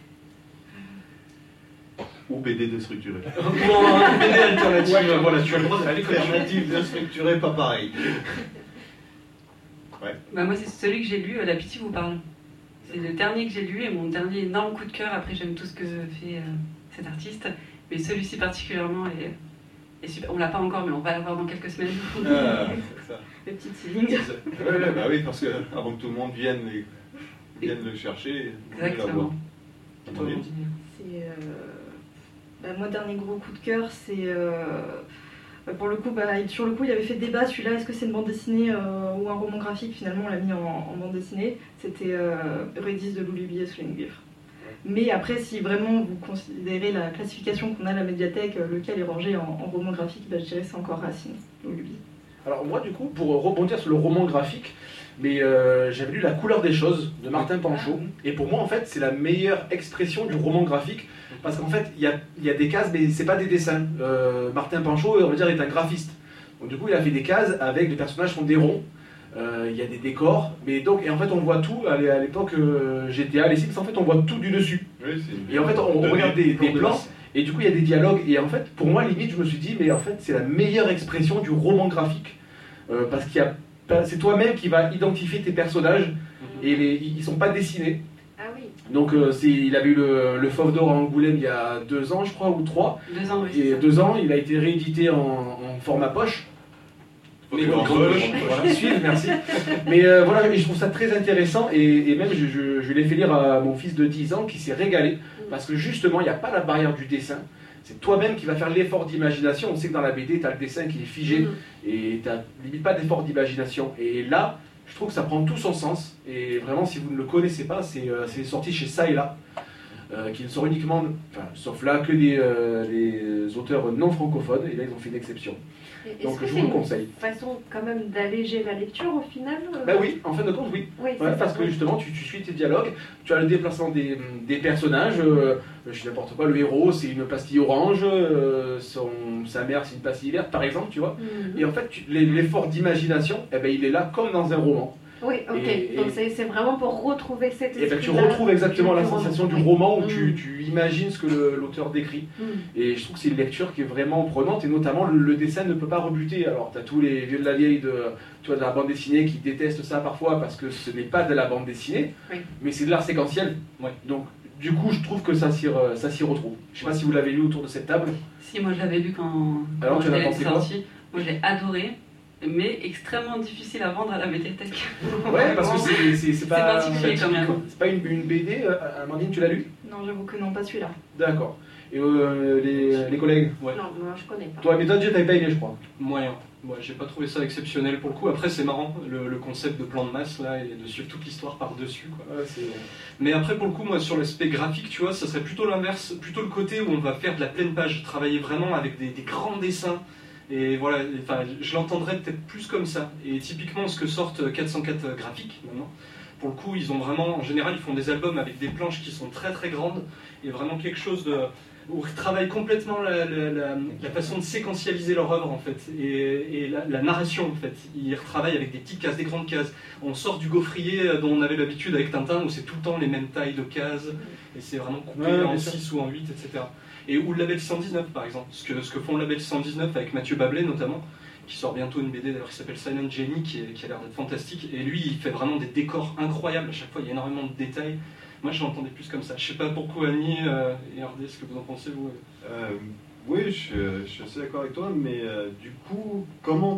Ou BD déstructuré. Ou en BD alternative, voilà, tu as le droit d'aller comme tu veux. Alternative déstructuré, pas pareil. Ouais. Bah moi c'est celui que j'ai lu, La Pitié vous parle. C'est le dernier que j'ai lu et mon dernier énorme coup de cœur. Après j'aime tout ce que fait cet artiste, mais celui-ci particulièrement est super. On l'a pas encore, mais on va l'avoir dans quelques semaines. C'est ça. Le petit feeling. Bah oui, parce que avant que tout le monde vienne le chercher, exactement. C'est moi dernier gros coup de cœur, c'est Pour le coup, sur le coup, il avait fait débat, celui-là, est-ce que c'est une bande dessinée ou un roman graphique? Finalement, on l'a mis en bande dessinée. C'était Eurydice de Loulibi et Souligne Guivre. Mais après, si vraiment vous considérez la classification qu'on a à la médiathèque, lequel est rangé en roman graphique, je dirais c'est encore Racine, Loulibi. Alors moi, du coup, pour rebondir sur le roman graphique, j'avais lu La couleur des choses de Martin Panchaud, et pour moi, en fait, c'est la meilleure expression du roman graphique, parce qu'en fait, il y a des cases, mais c'est pas des dessins. Martin Panchaud, on va dire, est un graphiste. Donc du coup, il a fait des cases avec les personnages sont des ronds. Il y a des décors, et en fait on voit tout. À l'époque GTA, les Sims, en fait on voit tout du dessus. Oui, et en fait on regarde des plans, et du coup il y a des dialogues. Et en fait pour moi limite je me suis dit mais en fait c'est la meilleure expression du roman graphique, parce c'est toi-même qui va identifier tes personnages et ils sont pas dessinés. Ah oui. Donc il avait eu le Fauve d'Or à Angoulême il y a 2 ans je crois, ou 3. 2 ans, oui. Et 2 ans, il a été réédité en format poche. Mais voilà, suivre, merci. Mais voilà, et je trouve ça très intéressant, et même je l'ai fait lire à mon fils de 10 ans qui s'est régalé, parce que justement il n'y a pas la barrière du dessin, c'est toi-même qui vas faire l'effort d'imagination. On sait que dans la BD tu as le dessin qui est figé et tu n'as limite pas d'effort d'imagination, et là je trouve que ça prend tout son sens. Et vraiment si vous ne le connaissez pas, c'est sorti chez Ça et Là, qui ne sort uniquement, sauf là, que les auteurs non francophones, et là ils ont fait une exception. Donc je vous le conseille. C'est une façon quand même d'alléger la lecture au final Oui, en fin de compte, oui. Parce que justement, tu suis tes dialogues, tu as le déplacement des personnages, je sais n'importe quoi, le héros c'est une pastille orange, sa mère c'est une pastille verte par exemple, tu vois. Et en fait, l'effort d'imagination, il est là comme dans un roman. Oui, ok. Donc c'est vraiment pour retrouver cette esprit. Et tu retrouves exactement la sensation du roman où tu imagines ce que l'auteur décrit. Et je trouve que c'est une lecture qui est vraiment prenante, et notamment le dessin ne peut pas rebuter. Alors tu as tous les vieux de la vieille de la bande dessinée qui détestent ça parfois parce que ce n'est pas de la bande dessinée, mais c'est de l'art séquentiel. Donc du coup je trouve que ça s'y retrouve. Je sais pas si vous l'avez lu autour de cette table. Si, moi je l'avais lu quand tu en as pensé quoi? Moi je l'ai adoré, mais extrêmement difficile à vendre à la médiathèque. Ouais, parce que c'est pas particulier quand même. C'est pas une BD. Amandine, tu l'as lu? Non, j'avoue que non, pas celui-là. D'accord. Et les collègues? Non, moi je connais pas. Toi, mais toi, tu t'avais pas aimé, je crois. Moyen. Moi, j'ai pas trouvé ça exceptionnel pour le coup. Après, c'est marrant, le concept de plan de masse, là, et de suivre toute l'histoire par-dessus, quoi. Ouais, mais après, pour le coup, moi, sur l'aspect graphique, tu vois, ça serait plutôt l'inverse, plutôt le côté où on va faire de la pleine page, travailler vraiment avec des grands dessins. Et voilà, je l'entendrais peut-être plus comme ça. Et typiquement, ce que sortent 404 graphiques, maintenant, pour le coup, ils ont vraiment, en général, ils font des albums avec des planches qui sont très très grandes, et vraiment quelque chose où ils travaillent complètement la façon de séquentialiser leur œuvre, en fait, et la narration, en fait. Ils retravaillent avec des petites cases, des grandes cases. On sort du gaufrier dont on avait l'habitude avec Tintin, où c'est tout le temps les mêmes tailles de cases, et c'est vraiment coupé en 6 ou en 8, etc. Et ou le label 119 par exemple, ce que font le label 119 avec Mathieu Bablé notamment, qui sort bientôt une BD d'ailleurs qui s'appelle Silent Jenny, qui a l'air d'être fantastique, et lui il fait vraiment des décors incroyables, à chaque fois il y a énormément de détails. Moi je l'entendais plus comme ça. Je sais pas pourquoi Annie et RD, ce que vous en pensez vous? Oui, je suis assez d'accord avec toi, mais du coup, comment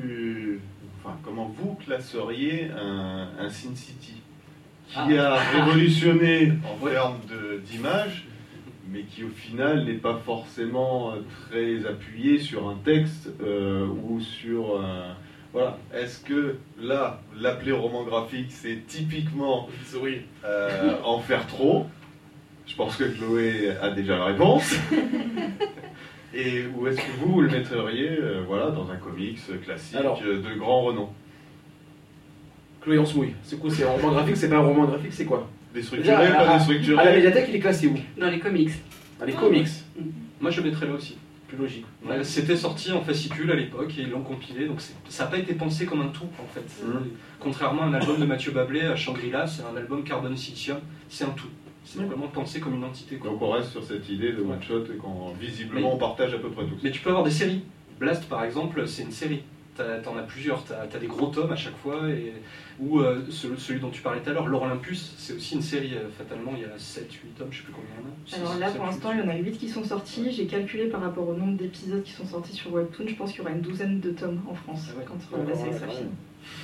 vous classeriez un Sin City qui a révolutionné en termes d'image, mais qui au final n'est pas forcément très appuyé sur un texte ou sur... voilà. Est-ce que là, l'appeler roman graphique, c'est typiquement en faire trop? Je pense que Chloé a déjà la réponse. Et où est-ce que vous le mettriez dans un comics classique de grand renom? Chloé, on se mouille. C'est quoi? C'est un roman graphique? C'est pas un roman graphique? C'est quoi? Déstructuré, pas déstructuré? À la médiathèque, il est classé où? Dans les comics. Dans les comics. Moi je le mettrais là aussi. Plus logique. C'était sorti en fascicule à l'époque et ils l'ont compilé, donc ça n'a pas été pensé comme un tout en fait. Contrairement à un album de Mathieu Bablé à Shangri-La, c'est un album Carbone Silicium, c'est un tout. C'est vraiment pensé comme une entité, quoi. Donc on reste sur cette idée de one shot et visiblement on partage à peu près tout. Mais tu peux avoir des séries. Blast par exemple, c'est une série. T'en as plusieurs, t'as des gros tomes à chaque fois, ou celui dont tu parlais tout à l'heure, L'Or Olympus, c'est aussi une série, fatalement il y a 7-8 tomes, je sais plus combien il y en a. Alors là pour l'instant il y en a 8 qui sont sortis, j'ai calculé par rapport au nombre d'épisodes qui sont sortis sur Webtoon, je pense qu'il y aura une douzaine de tomes en France quand la série sera finie.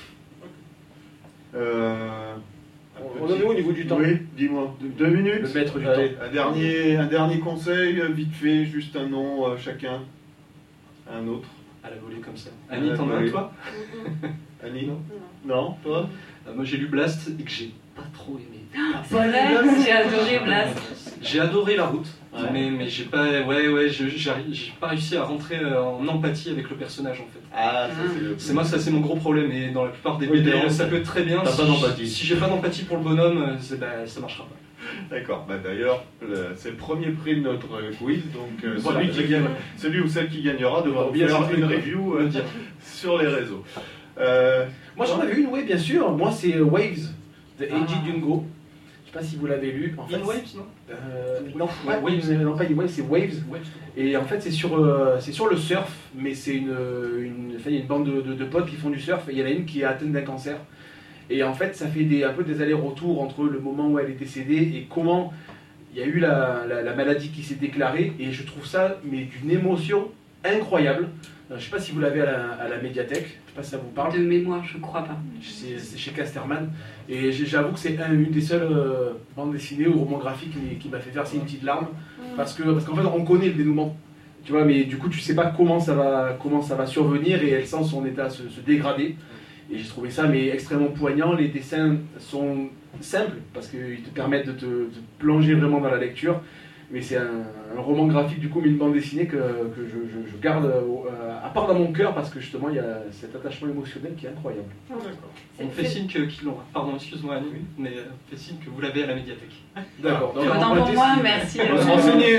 On en est où au niveau du temps? Oui, dis-moi. 2 minutes? Le maître du temps. Un dernier conseil, vite fait, juste un nom chacun, un autre. à la volée comme ça. Annie, t'en as un, toi? Annie, non? Non, toi? Moi j'ai lu Blast et que j'ai pas trop aimé. C'est vrai, j'ai adoré Blast. J'ai adoré la route, Ouais. mais j'ai pas, j'ai pas réussi à rentrer en empathie avec le personnage en fait. Ah, ça c'est le... C'est mon gros problème, et dans la plupart des Oui, BD, d'ailleurs, ça peut être très bien. t'as pas d'empathie. Si j'ai pas d'empathie pour le bonhomme, ça marchera pas. D'accord, d'ailleurs, c'est le premier prix de notre quiz, donc Voilà, celui ou celle qui gagnera devra bien faire sûr, une quoi. review sur les réseaux. Moi j'en avais une, oui, bien sûr. Moi c'est Waves de Eiji Dungo. Je sais pas si vous l'avez lu. En fait, In Waves, non? Non, Ouais, Waves. non, pas In Waves, c'est Waves. Ouais, Et en fait c'est sur le surf, mais c'est il y a une bande de potes qui font du surf et il y en a une qui est atteinte d'un cancer. Et en fait ça fait un peu des allers-retours entre le moment où elle est décédée et comment il y a eu la maladie qui s'est déclarée. Et je trouve ça mais d'une émotion incroyable. Je sais pas si vous l'avez à la médiathèque, je sais pas si ça vous parle. De mémoire, je crois pas. C'est chez Casterman. Et j'avoue que c'est une des seules bandes dessinées ou romans graphiques qui m'a fait verser une petite larme. Parce qu'en fait, on connaît le dénouement. Tu vois, mais du coup, tu sais pas comment ça va survenir et elle sent son état se dégrader. Et j'ai trouvé ça mais extrêmement poignant. Les dessins sont simples parce qu'ils te permettent de te plonger vraiment dans la lecture. Mais c'est un roman graphique du coup, mais une bande dessinée que je garde à part dans mon cœur parce que justement il y a cet attachement émotionnel qui est incroyable. On fait signe qu'ils l'ont. Pardon, excuse-moi Annie, mais on fait signe que vous l'avez à la médiathèque. D'accord. Autant pour moi, merci. On va se renseigner.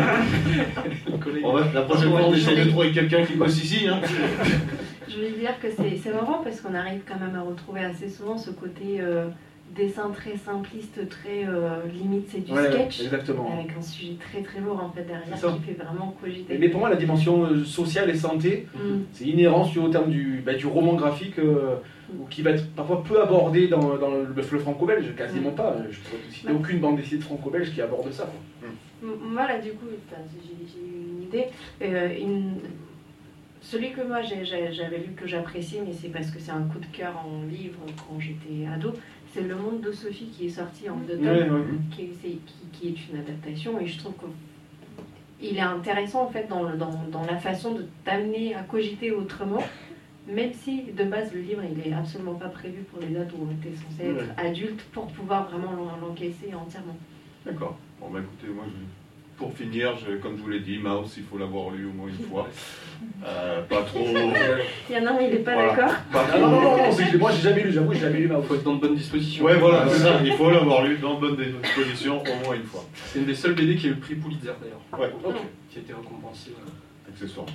La prochaine fois, on essaie de trouver quelqu'un qui bosse ici. Hein. Je voulais dire que c'est marrant parce qu'on arrive quand même à retrouver assez souvent ce côté dessin très simpliste, très limite c'est du sketch, exactement. avec un sujet très très lourd en fait derrière qui fait vraiment cogiter. Mais pour moi la dimension sociale et santé, c'est inhérent au terme du roman graphique qui va être parfois peu abordé dans le franco-belge, quasiment pas. Je ne trouve aucune bande dessinée de franco-belge qui aborde ça. Quoi. Moi là du coup, j'ai une idée. Celui que moi j'avais lu, que j'apprécie, mais c'est parce que c'est un coup de cœur en livre quand j'étais ado, c'est Le Monde de Sophie qui est sorti en 2 tomes, qui est une adaptation, et je trouve qu'il est intéressant en fait dans la façon de t'amener à cogiter autrement, même si de base le livre il est absolument pas prévu pour les ados, on était censé être adulte pour pouvoir vraiment l'encaisser entièrement. D'accord. Bon bah écoutez, moi pour finir, comme je vous l'ai dit, Mouse, il faut l'avoir lu au moins une fois. Pas trop. Il y en a un, il n'est pas d'accord. Non, c'est que moi j'ai jamais lu, j'avoue, j'ai jamais lu Mouse. Il faut être dans de bonnes dispositions. Ouais, voilà, c'est ça. Il faut l'avoir lu dans de bonnes dispositions au moins une fois. C'est une des seules BD qui a eu le prix Pulitzer d'ailleurs. Ouais, ok. Qui a été récompensé. Accessoirement.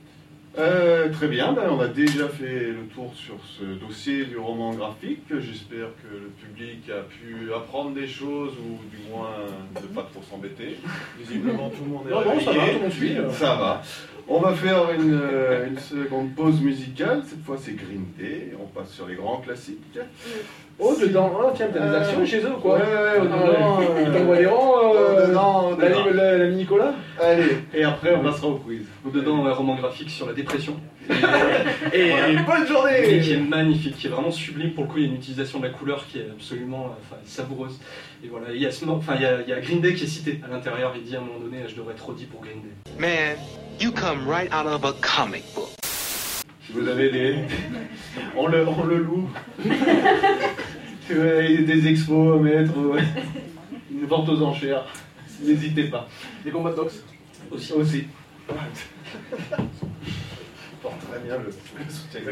Très bien, on a déjà fait le tour sur ce dossier du roman graphique. J'espère que le public a pu apprendre des choses ou du moins ne pas trop s'embêter. Visiblement tout le monde est réveillé. Ça va, tout le monde suit. Ça va. On va faire une seconde pause musicale. Cette fois c'est Green Day. On passe sur les grands classiques. Oh, dedans, tiens, t'as des actions chez eux ou quoi? Ouais, dedans. Ils t'envoient des rangs, l'ami Nicolas. Allez, et après on passera au quiz. Dedans, un roman graphique sur la dépression. Et bonne journée! Qui est magnifique, qui est vraiment sublime. Pour le coup, il y a une utilisation de la couleur qui est absolument savoureuse. Et voilà, il y a Green Day qui est cité à l'intérieur. Il dit à un moment donné, je devrais être Roddy pour Green Day. Man, you come right out of a comic book. Si vous avez on le loue. Si vous avez des expos à mettre, une vente aux enchères, n'hésitez pas. Des combats de boxe aussi. Porte très bien le soutien.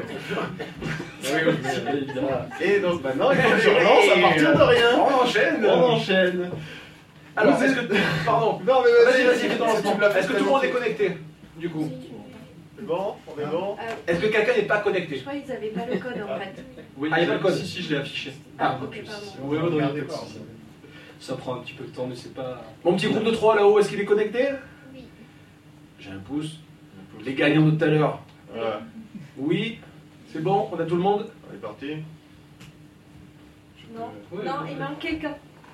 Et donc maintenant, il faut que je relance à partir de rien. On enchaîne. Alors, est-ce que... Pardon. Non, mais Vas-y, fais ton lancement. Est-ce que tout le monde est connecté, du coup? C'est bon? On est bon? Est-ce que quelqu'un n'est pas connecté? Je crois qu'ils n'avaient pas le code en fait. Oui, il y a le code. Si, je l'ai affiché. Ok, pardon. Oui, regardez pas. Ça prend un petit peu de temps, mais c'est pas... Mon petit groupe de 3 là-haut, est-ce qu'il est connecté? Oui. J'ai un pouce. Les gagnants de tout à l'heure. Oui. C'est bon, on a tout le monde? On est parti. Non, il manque quelqu'un.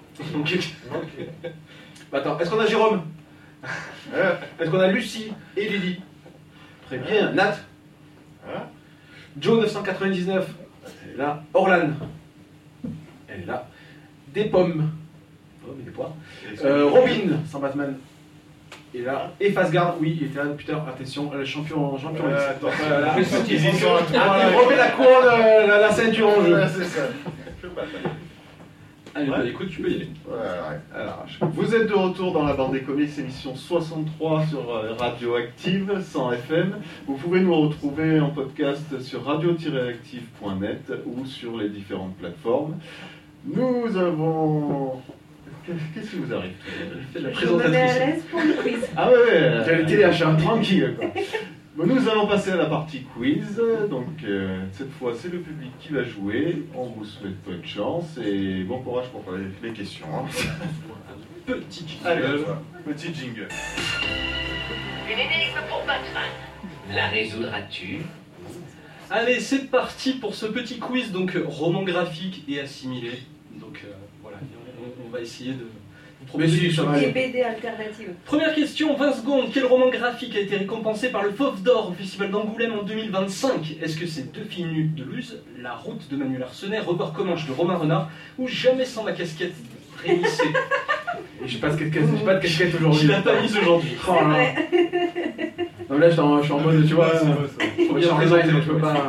Attends, est-ce qu'on a Jérôme? Est-ce qu'on a Lucie et Lily? Très bien. Nat? Joe 999. Elle est là. Orlan? Elle est là. Des pommes. Pommes et des poires. Robin, sans Batman. Et là, et Fastguard, oui, il était là, putain, attention, le champion Attends, remets la couronne, la ceinture en jeu. C'est ça. Allez, bah, écoute, tu peux y aller. Alors, vous êtes de retour dans la bande des comics, émission 63 sur Radioactive 100 FM. Vous pouvez nous retrouver en podcast sur radio-active.net ou sur les différentes plateformes. Nous avons... Qu'est-ce qui vous arrive? Fais la Je me mets à l'aise pour le quiz. Ah ouais, J'avais téléachat, tranquille quoi. Bon, nous allons passer à la partie quiz. Donc cette fois c'est le public qui va jouer. On vous souhaite bonne chance et bon courage pour les questions. Hein. Petit jingle. Allez, petit jingle. Une énigme pour Batman. La résoudras-tu? Allez, c'est parti pour ce petit quiz, donc roman graphique et assimilé. Donc voilà, on va essayer de vous proposer des choses. Et BD alternative. Première question, 20 secondes. Quel roman graphique a été récompensé par le Fauve d'Or au Festival d'Angoulême en 2025? Est-ce que c'est Deux filles nues de Luz, La route de Manuel Arsenet, Revoir Comanche de Romain Renard ou Jamais sans ma casquette Rémi C? J'ai pas de casquette aujourd'hui. Je l'ai pas mise aujourd'hui. Oh là. Non, là, je suis en mode, tu vois, faut bien présenter, je peux pas.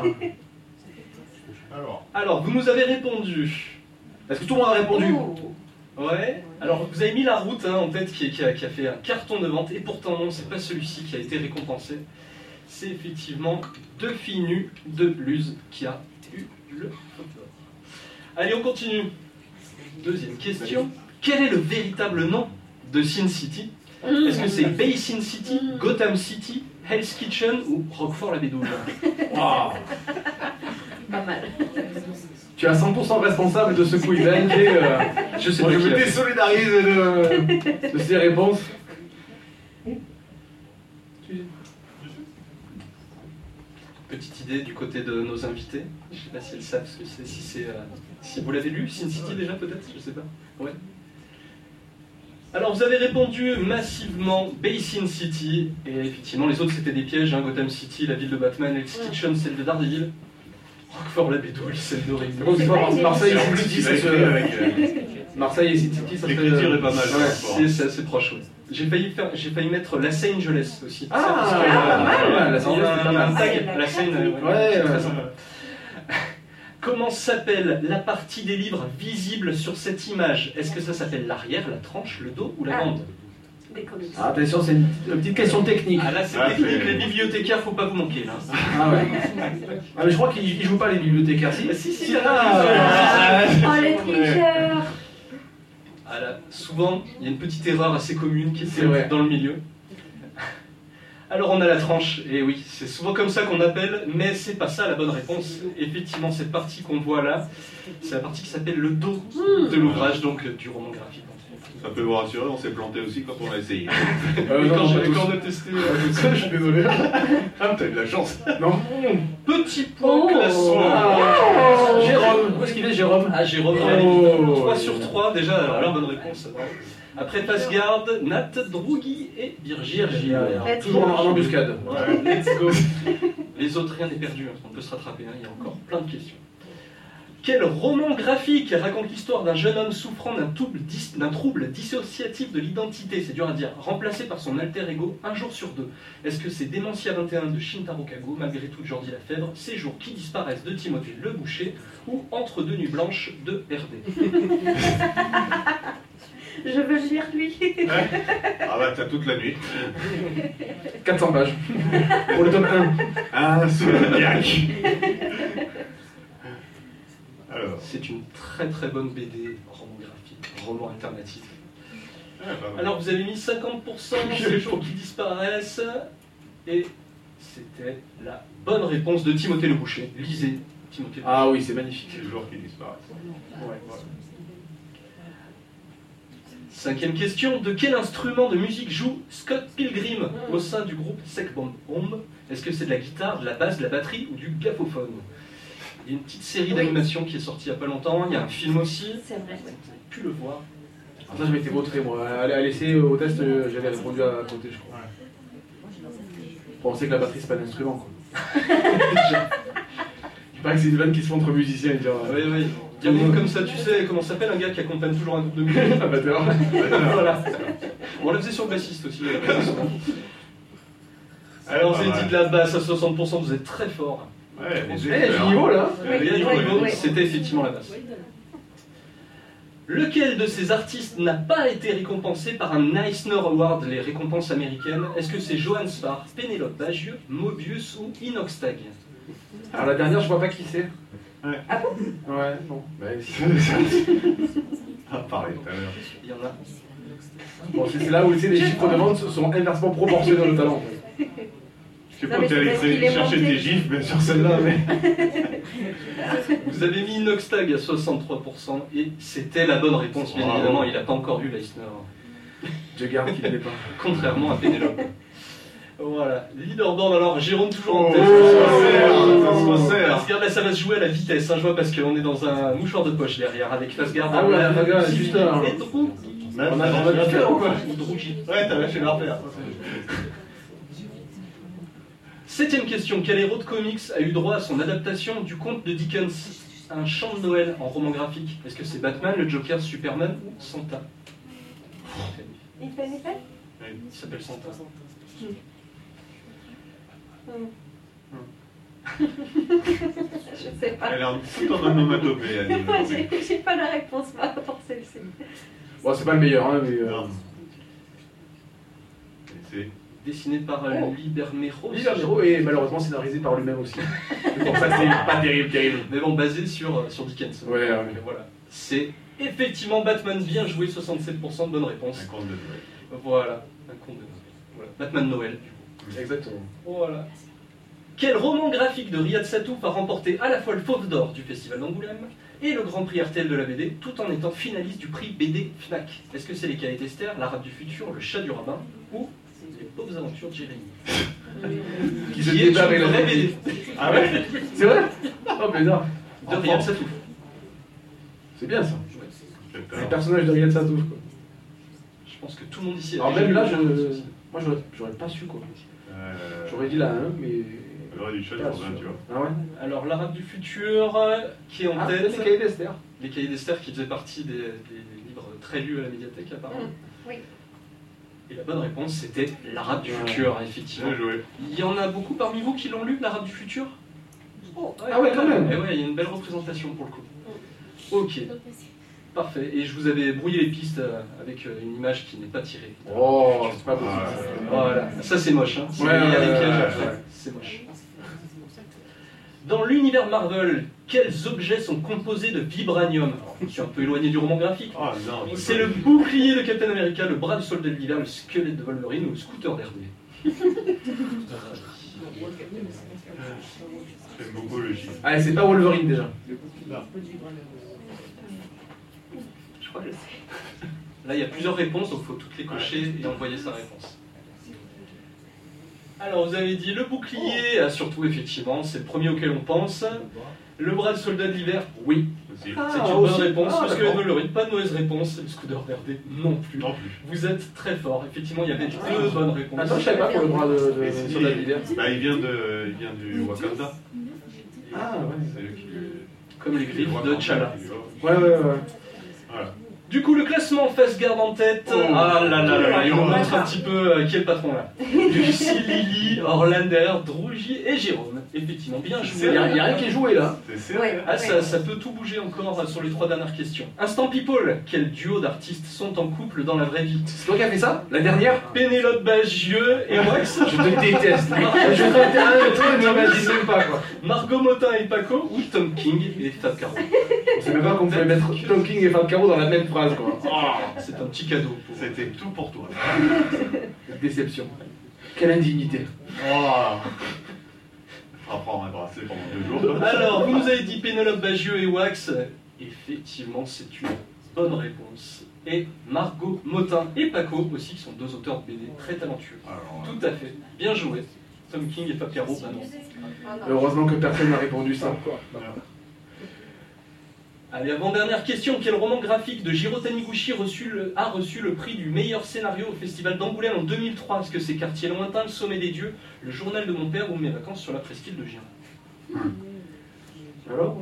Alors, vous nous avez répondu. Est-ce que tout le monde a répondu? Ouais. Alors, vous avez mis La route en tête qui a fait un carton de vente et pourtant non, c'est pas celui-ci qui a été récompensé. C'est effectivement Deux filles nues de Luz qui a eu le Fauve d'Or. Allez, on continue. Deuxième question. Quel est le véritable nom de Sin City? Est-ce que c'est Bay Sin City, Gotham City, Hell's Kitchen ou Roquefort-la-Bédouille? Pas mal. Tu es à 100% responsable de ce quiz. Je sais moi, pas je qui me a fait. désolidarise de ces réponses. Petite idée du côté de nos invités. Je sais pas si elles savent ce que c'est. Si vous l'avez lu, Sin City déjà peut-être, je sais pas. Ouais. Alors vous avez répondu massivement Bay Sin City et effectivement les autres c'était des pièges. Hein. Gotham City, la ville de Batman, Hell's Kitchen, celle de Daredevil, Roquefort-la-Bédouille, celle de Rémi. C'est bon, c'est pas Marseille et Sin City, ça se... Marseille et Sin City, ça se... L'écriture est pas mal. Ouais, c'est assez proche. Ouais. J'ai failli mettre Los Angeles aussi. Ah, Los Angeles, c'est pas mal. La scène, ouais, très sympa. Comment s'appelle la partie des livres visible sur cette image? Est-ce que ça s'appelle l'arrière, la tranche, le dos ou la bande? Des comics. Ah, attention, c'est une petite question technique. Ah là c'est technique, les bibliothécaires, faut pas vous manquer là. Ah ouais. Ah mais je crois qu'ils jouent pas les bibliothécaires, si. Si, Oh les tricheurs. Ah là, souvent, il y a une petite erreur assez commune qui C'est est vrai. dans le milieu. Alors on a la tranche, et oui, c'est souvent comme ça qu'on appelle, mais c'est pas ça la bonne réponse. Effectivement, cette partie qu'on voit là, c'est la partie qui s'appelle le dos de l'ouvrage, donc du roman graphique. Ça peut vous rassurer, on s'est planté aussi quand on a essayé. Quand on a testé tout ça, Je suis désolé. Ah, t'as eu de la chance. Non. petit point classement. Jérôme, où est-ce qu'il est Jérôme? Ah, Jérôme, Oh. 3 sur 3, déjà, alors la bonne réponse. Après Fastguard, Nat, Drugui et Virgile. Toujours en embuscade. Ouais, let's go. Les autres, rien n'est perdu, hein. On peut se rattraper, hein. Il y a encore plein de questions. Quel roman graphique raconte l'histoire d'un jeune homme souffrant d'un trouble dissociatif de l'identité, c'est dur à dire, remplacé par son alter ego un jour sur deux? Est-ce que c'est Démentia 21 de Shintaro Kago, Malgré tout de Jordi Lafèvre, Ces jours qui disparaissent de Timothée Le Boucher ou Entre deux nuits blanches de RD? Je veux le lire lui. Ah bah t'as toute la nuit. 400 pages. Pour le tome 1. Ah, Soulaniac. Alors. C'est une très très bonne BD, roman graphique, roman alternatif. Ah, pas mal. Alors vous avez mis 50%, Ces jours qui disparaissent, et c'était la bonne réponse de Timothée Le Boucher. Lisez Timothée Le Boucher. Ah oui, c'est magnifique. C'est le jour qui disparaît. Ouais, voilà. 5e question, de quel instrument de musique joue Scott Pilgrim au sein du groupe Sec Bomb Home? Est-ce que c'est de la guitare, de la basse, de la batterie ou du gaffophone? Il y a une petite série d'animation qui est sortie il n'y a pas longtemps, il y a un film aussi. C'est vrai. Vous avez pu le voir. Ah, ça, je m'étais vautré, moi. À l'essai, au test, j'avais répondu à côté, je crois. Bon, on sait que la batterie, c'est pas un instrument, quoi. Il paraît que c'est une vanne qui se fait entre musiciens et dire. Oui, oui. Il y a même comme ça, tu sais, comment s'appelle un gars qui accompagne toujours un groupe de musique? Un batteur. Voilà. On la faisait sur le bassiste aussi. Alors, vous avez dit de la basse à 60%, vous êtes très fort. Ouais, du niveau là. Il y a du niveau, c'était effectivement la basse. Lequel de ces artistes n'a pas été récompensé par un Eisner Award, les récompenses américaines? Est-ce que c'est Johann Spar, Pénélope Bagieux, Mobius ou Inoxtag? Alors la dernière, je vois pas qui c'est. Ouais. Ah bon? Ouais, non. Ah, pareil, tout à l'heure. Il y en a. Bon, c'est là où les chiffres de vente sont inversement proportionnels au talent. Je sais pas où tu allais chercher tes gifs, bien sûr celle-là, mais... Vous avez mis Inoxtag à 63% et c'était la bonne réponse, bien évidemment. Il n'a pas encore eu l'Eisner. Je garde qu'il n'est pas. Contrairement à Pénélope. Voilà. Leaderboard, alors Jérôme toujours en tête. Face garde, là ça va se jouer à la vitesse, hein, je vois, parce qu'on est dans un mouchoir de poche derrière avec face garde. Ah ouais, face garde, juste là. Et Drou. On a fait ou quoi? Drougi. Ouais, t'as lâché leur père. 7ème question. Quel héros de comics a eu droit à son adaptation du conte de Dickens, un chant de Noël en roman graphique? Est-ce que c'est Batman, le Joker, Superman ou Santa? Il fait Il s'appelle Santa. Je sais pas. Elle a tout en onomatopée, Annie. J'ai pas la réponse pour celle-ci. Bon, c'est pas le meilleur, hein, mais... Non. C'est... Dessiné par Libermero. Libermero et malheureusement scénarisé par lui-même aussi. C'est pour ça que c'est pas terrible. Mais bon, basé sur Dickens. Ouais. Voilà. C'est effectivement Batman, bien joué, 67% de bonne réponse. Un conte de Noël. Voilà, un conte de Noël. Voilà. Batman Noël. Exactement. Voilà. Quel roman graphique de Riyad Satouf a remporté à la fois le Fauve d'Or du Festival d'Angoulême et le Grand Prix RTL de la BD, tout en étant finaliste du prix BD Fnac? Est-ce que c'est Les Cahiers d'Esther, L'Arabe du Futur, Le Chat du Rabbin ou Les Pauvres Aventures de Jérémie? Qui se débat avec la BD. Ah ouais? C'est vrai? Oh mais non. De Riyad Satouf. C'est bien ça. C'est le personnage de Riyad Satouf, quoi. Je pense que tout le monde ici a alors déjà même là, vu. moi j'aurais pas su, quoi. J'aurais dit la 1, mais... J'aurais dit Chat du Rabbin, tu vois. Ah ouais? Alors, L'Arabe du Futur, qui est en tête. Les Cahiers d'Esther. Les Cahiers d'Esther qui faisaient partie des livres très lus à la médiathèque, apparemment. Oui. Et la bonne réponse, c'était L'Arabe du Futur, effectivement. Bien joué. Il y en a beaucoup parmi vous qui l'ont lu, L'Arabe du Futur? Ah ouais, quand même. Et ouais, il y a une belle représentation pour le coup. Ok. Parfait. Et je vous avais brouillé les pistes avec une image qui n'est pas tirée. Oh, c'est pas possible. Voilà. Ça, c'est moche. Hein. Il y a des pièges après. C'est moche. Dans l'univers Marvel, quels objets sont composés de vibranium? Je suis un peu éloigné du roman graphique. Oh non. C'est le bouclier de Captain America, le bras de soldat de l'hiver, le squelette de Wolverine ou le scooter d'RD. J'aime beaucoup le gif. Ah, c'est pas Wolverine déjà. Je crois que je sais. Là, il y a plusieurs réponses, donc il faut toutes les cocher et envoyer sa réponse. Alors, vous avez dit le bouclier, surtout effectivement, c'est le premier auquel on pense. Le bras de soldat de l'hiver, oui. C'est une bonne réponse. Le squelette de Wolverine, pas de mauvaise réponse. Le scooter d'RD, non plus. Vous êtes très fort. Effectivement, il y avait deux bonnes réponses. Attends, je savais pas pour le bras de soldat de l'hiver. Bah, il vient du Wakanda. Ah ouais. C'est eux qui... Comme les griffes de T'Challa. Ouais. Voilà. Du coup, le classement face garde en tête. Ah là là là là, il nous montre un petit peu qui est le patron là. Lucie, Lily, Orlander, Drougy et Jérôme. Effectivement, bien joué. Il n'y a rien qui est joué là. Ah, ça peut tout bouger encore sur les 3 dernières questions. Instant People, quel duo d'artistes sont en couple dans la vraie vie? C'est toi qui as fait ça? La dernière? Pénélope Bagieux et Wax. Je te déteste. Je m'imagine même pas quoi. Margot Motin et Paco ou Tom King et Fab Caro? On sait même pas qu'on pouvait mettre Tom King et Fab Caro dans la même phrase quoi. C'est un petit cadeau. C'était tout pour toi. Déception. Quelle indignité. Apprendre à brasser pendant 2 jours. Alors, vous nous avez dit Pénélope Bagieux et Wax. Effectivement, c'est une bonne réponse. Et Margot Motin et Paco aussi, qui sont 2 auteurs de BD très talentueux. Tout à fait. Bien joué. Tom King et Fab Caro, bah non. Heureusement que personne n'a répondu ça. Allez, avant-dernière question. Quel roman graphique de Jiro Taniguchi a reçu le prix du meilleur scénario au Festival d'Angoulême en 2003? Est-ce que c'est Quartier lointain, Le Sommet des Dieux, Le Journal de mon père ou Mes vacances sur la presqu'île de Gien? Alors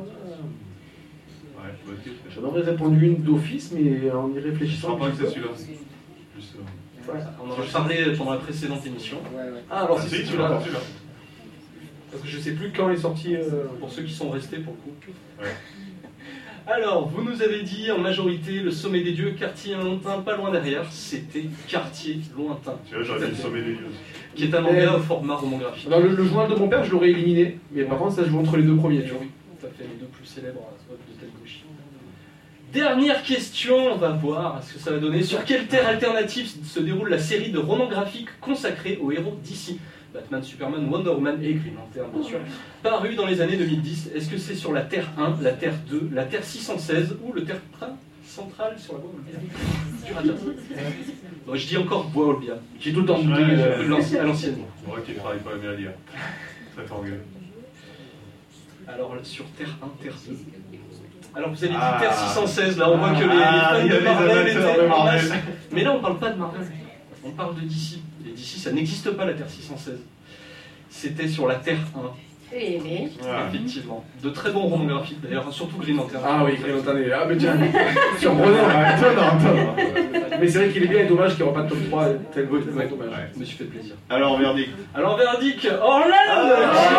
Ouais, j'en aurais répondu une d'office, mais en y réfléchissant. Je crois pas que c'est celui-là. On en a parlé pendant la précédente émission. Ah, alors si, tu tu l'as l'as. entendu là. Parce que je sais plus quand il est sorti. Pour ceux qui sont restés pour le coup. Ouais. Alors, vous nous avez dit en majorité le sommet des dieux, quartier lointain, pas loin derrière. C'était quartier lointain. Tu vois, j'aurais dit le sommet des dieux. Qui est un manga au format roman graphique. Alors, le journal de mon père, je l'aurais éliminé. Mais par contre, ça se joue entre les deux premiers. Tu vois. Oui, tout à fait, les deux plus célèbres de Taniguchi. Dernière question, on va voir ce que ça va donner. Sur quelle terre alternative se déroule la série de romans graphiques consacrés aux héros d'ici? Batman, Superman, Wonder Woman et Green Lantern, bien sûr, paru dans les années 2010. Est-ce que c'est sur la Terre 1, la Terre 2, la Terre 616 ou le Terre centrale sur la voie Olbia? Dur à dire. Bon, je dis encore voie Olbia. J'ai tout le temps Ouais, à l'ancienne. C'est vrai qu'il travaille pas bien à lire. Ça t'engueule. Alors, sur Terre 1, Terre 2. Alors, vous avez dit Ah. Terre 616, là on voit que les fans il y a de les Marvel amateurs étaient de en Marvel. masse. Mais là, on parle pas de Marvel. On parle de DC. Et DC, ça n'existe pas, la Terre 616. C'était sur la Terre 1. Et mais... Voilà. Effectivement. De très bons romans graphiques d'ailleurs, surtout Green Lantern. Ah oui, Green Lantern. Ah, mais tiens, surprenant. Étonnant. Mais c'est vrai qu'il est bien et dommage qu'il n'y aura pas de top 3 tel dommage. Ouais. Je me suis fait plaisir. Alors, verdict. Alors, verdict, Orlando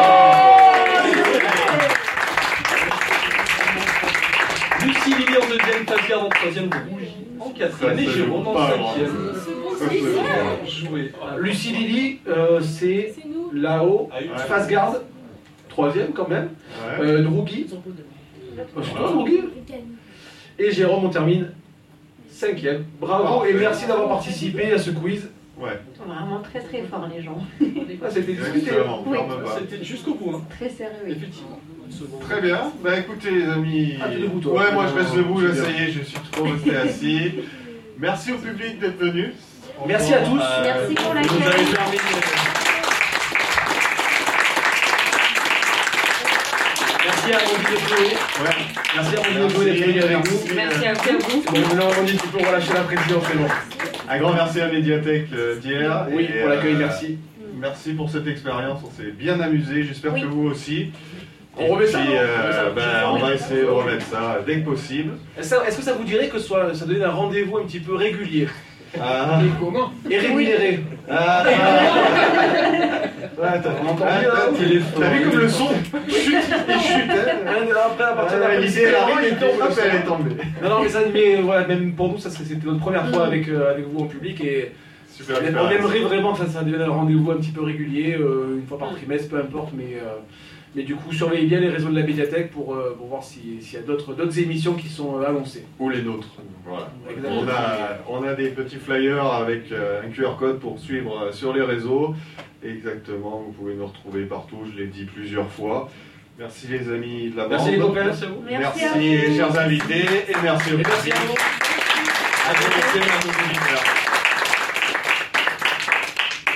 Lucie Lily en deuxième, Pascal en troisième, Rougy en quatrième et Jérôme en cinquième. Joué. Lucie Lily, c'est là-haut, face garde, troisième quand même. Ouais. Droogi, c'est toi Droogi. Et Jérôme, on termine cinquième. Bravo et merci d'avoir participé à ce quiz. Ouais. Vraiment très très fort les gens. Ah, c'était discuté. Exactement, Oui. ferme pas. C'était jusqu'au bout, hein. Très sérieux. Effectivement. Très bien. Bah écoutez les amis. Ah, t'es debout, toi. Ouais, moi je reste debout, là C'est ça y est, je suis trop resté assis. Merci au public d'être venu. Merci à tous. Merci pour Vous l'accueil. avez permis Merci à Amandine et Chloé. Ouais. Merci à Amandine et Chloé d'être venus avec nous. Merci à vous. Bon, maintenant Amandine, tu peux relâcher la présidence, c'est bon. Un grand merci à Médiathèque d'hier. Oui, Et, pour l'accueil, merci. Merci pour cette expérience, on s'est bien amusé, j'espère Oui. que vous aussi. On remet ça, Puis, non On remet ça. on va essayer de remettre ça dès que possible. Est-ce que ça vous dirait que ça donne un rendez-vous un petit peu régulier Ah. Comment Et rémunéré. Ah. Ouais, On entend bien, hein. T'as vu comme le son chute et chute, hein. Après, à partir de la L'idée elle arrive et tombe, hop, elle est tombée. Non, mais ça, voilà, même pour nous, ça c'était notre première fois avec vous en public et Super on expérience. aimerait vraiment que ça devienne un rendez-vous un petit peu régulier, une fois par trimestre, peu importe, mais du coup, surveillez bien les réseaux de la médiathèque pour voir s'il y a d'autres émissions qui sont annoncées. Ou les nôtres. Voilà. Exactement. On a des petits flyers avec un QR code pour suivre sur les réseaux. Exactement, vous pouvez nous retrouver partout, je l'ai dit plusieurs fois. Merci les amis de la bande. Merci les copains. Merci à Merci vous. chers invités et merci au Et merci à public. vous. À bientôt, à nos auditeurs.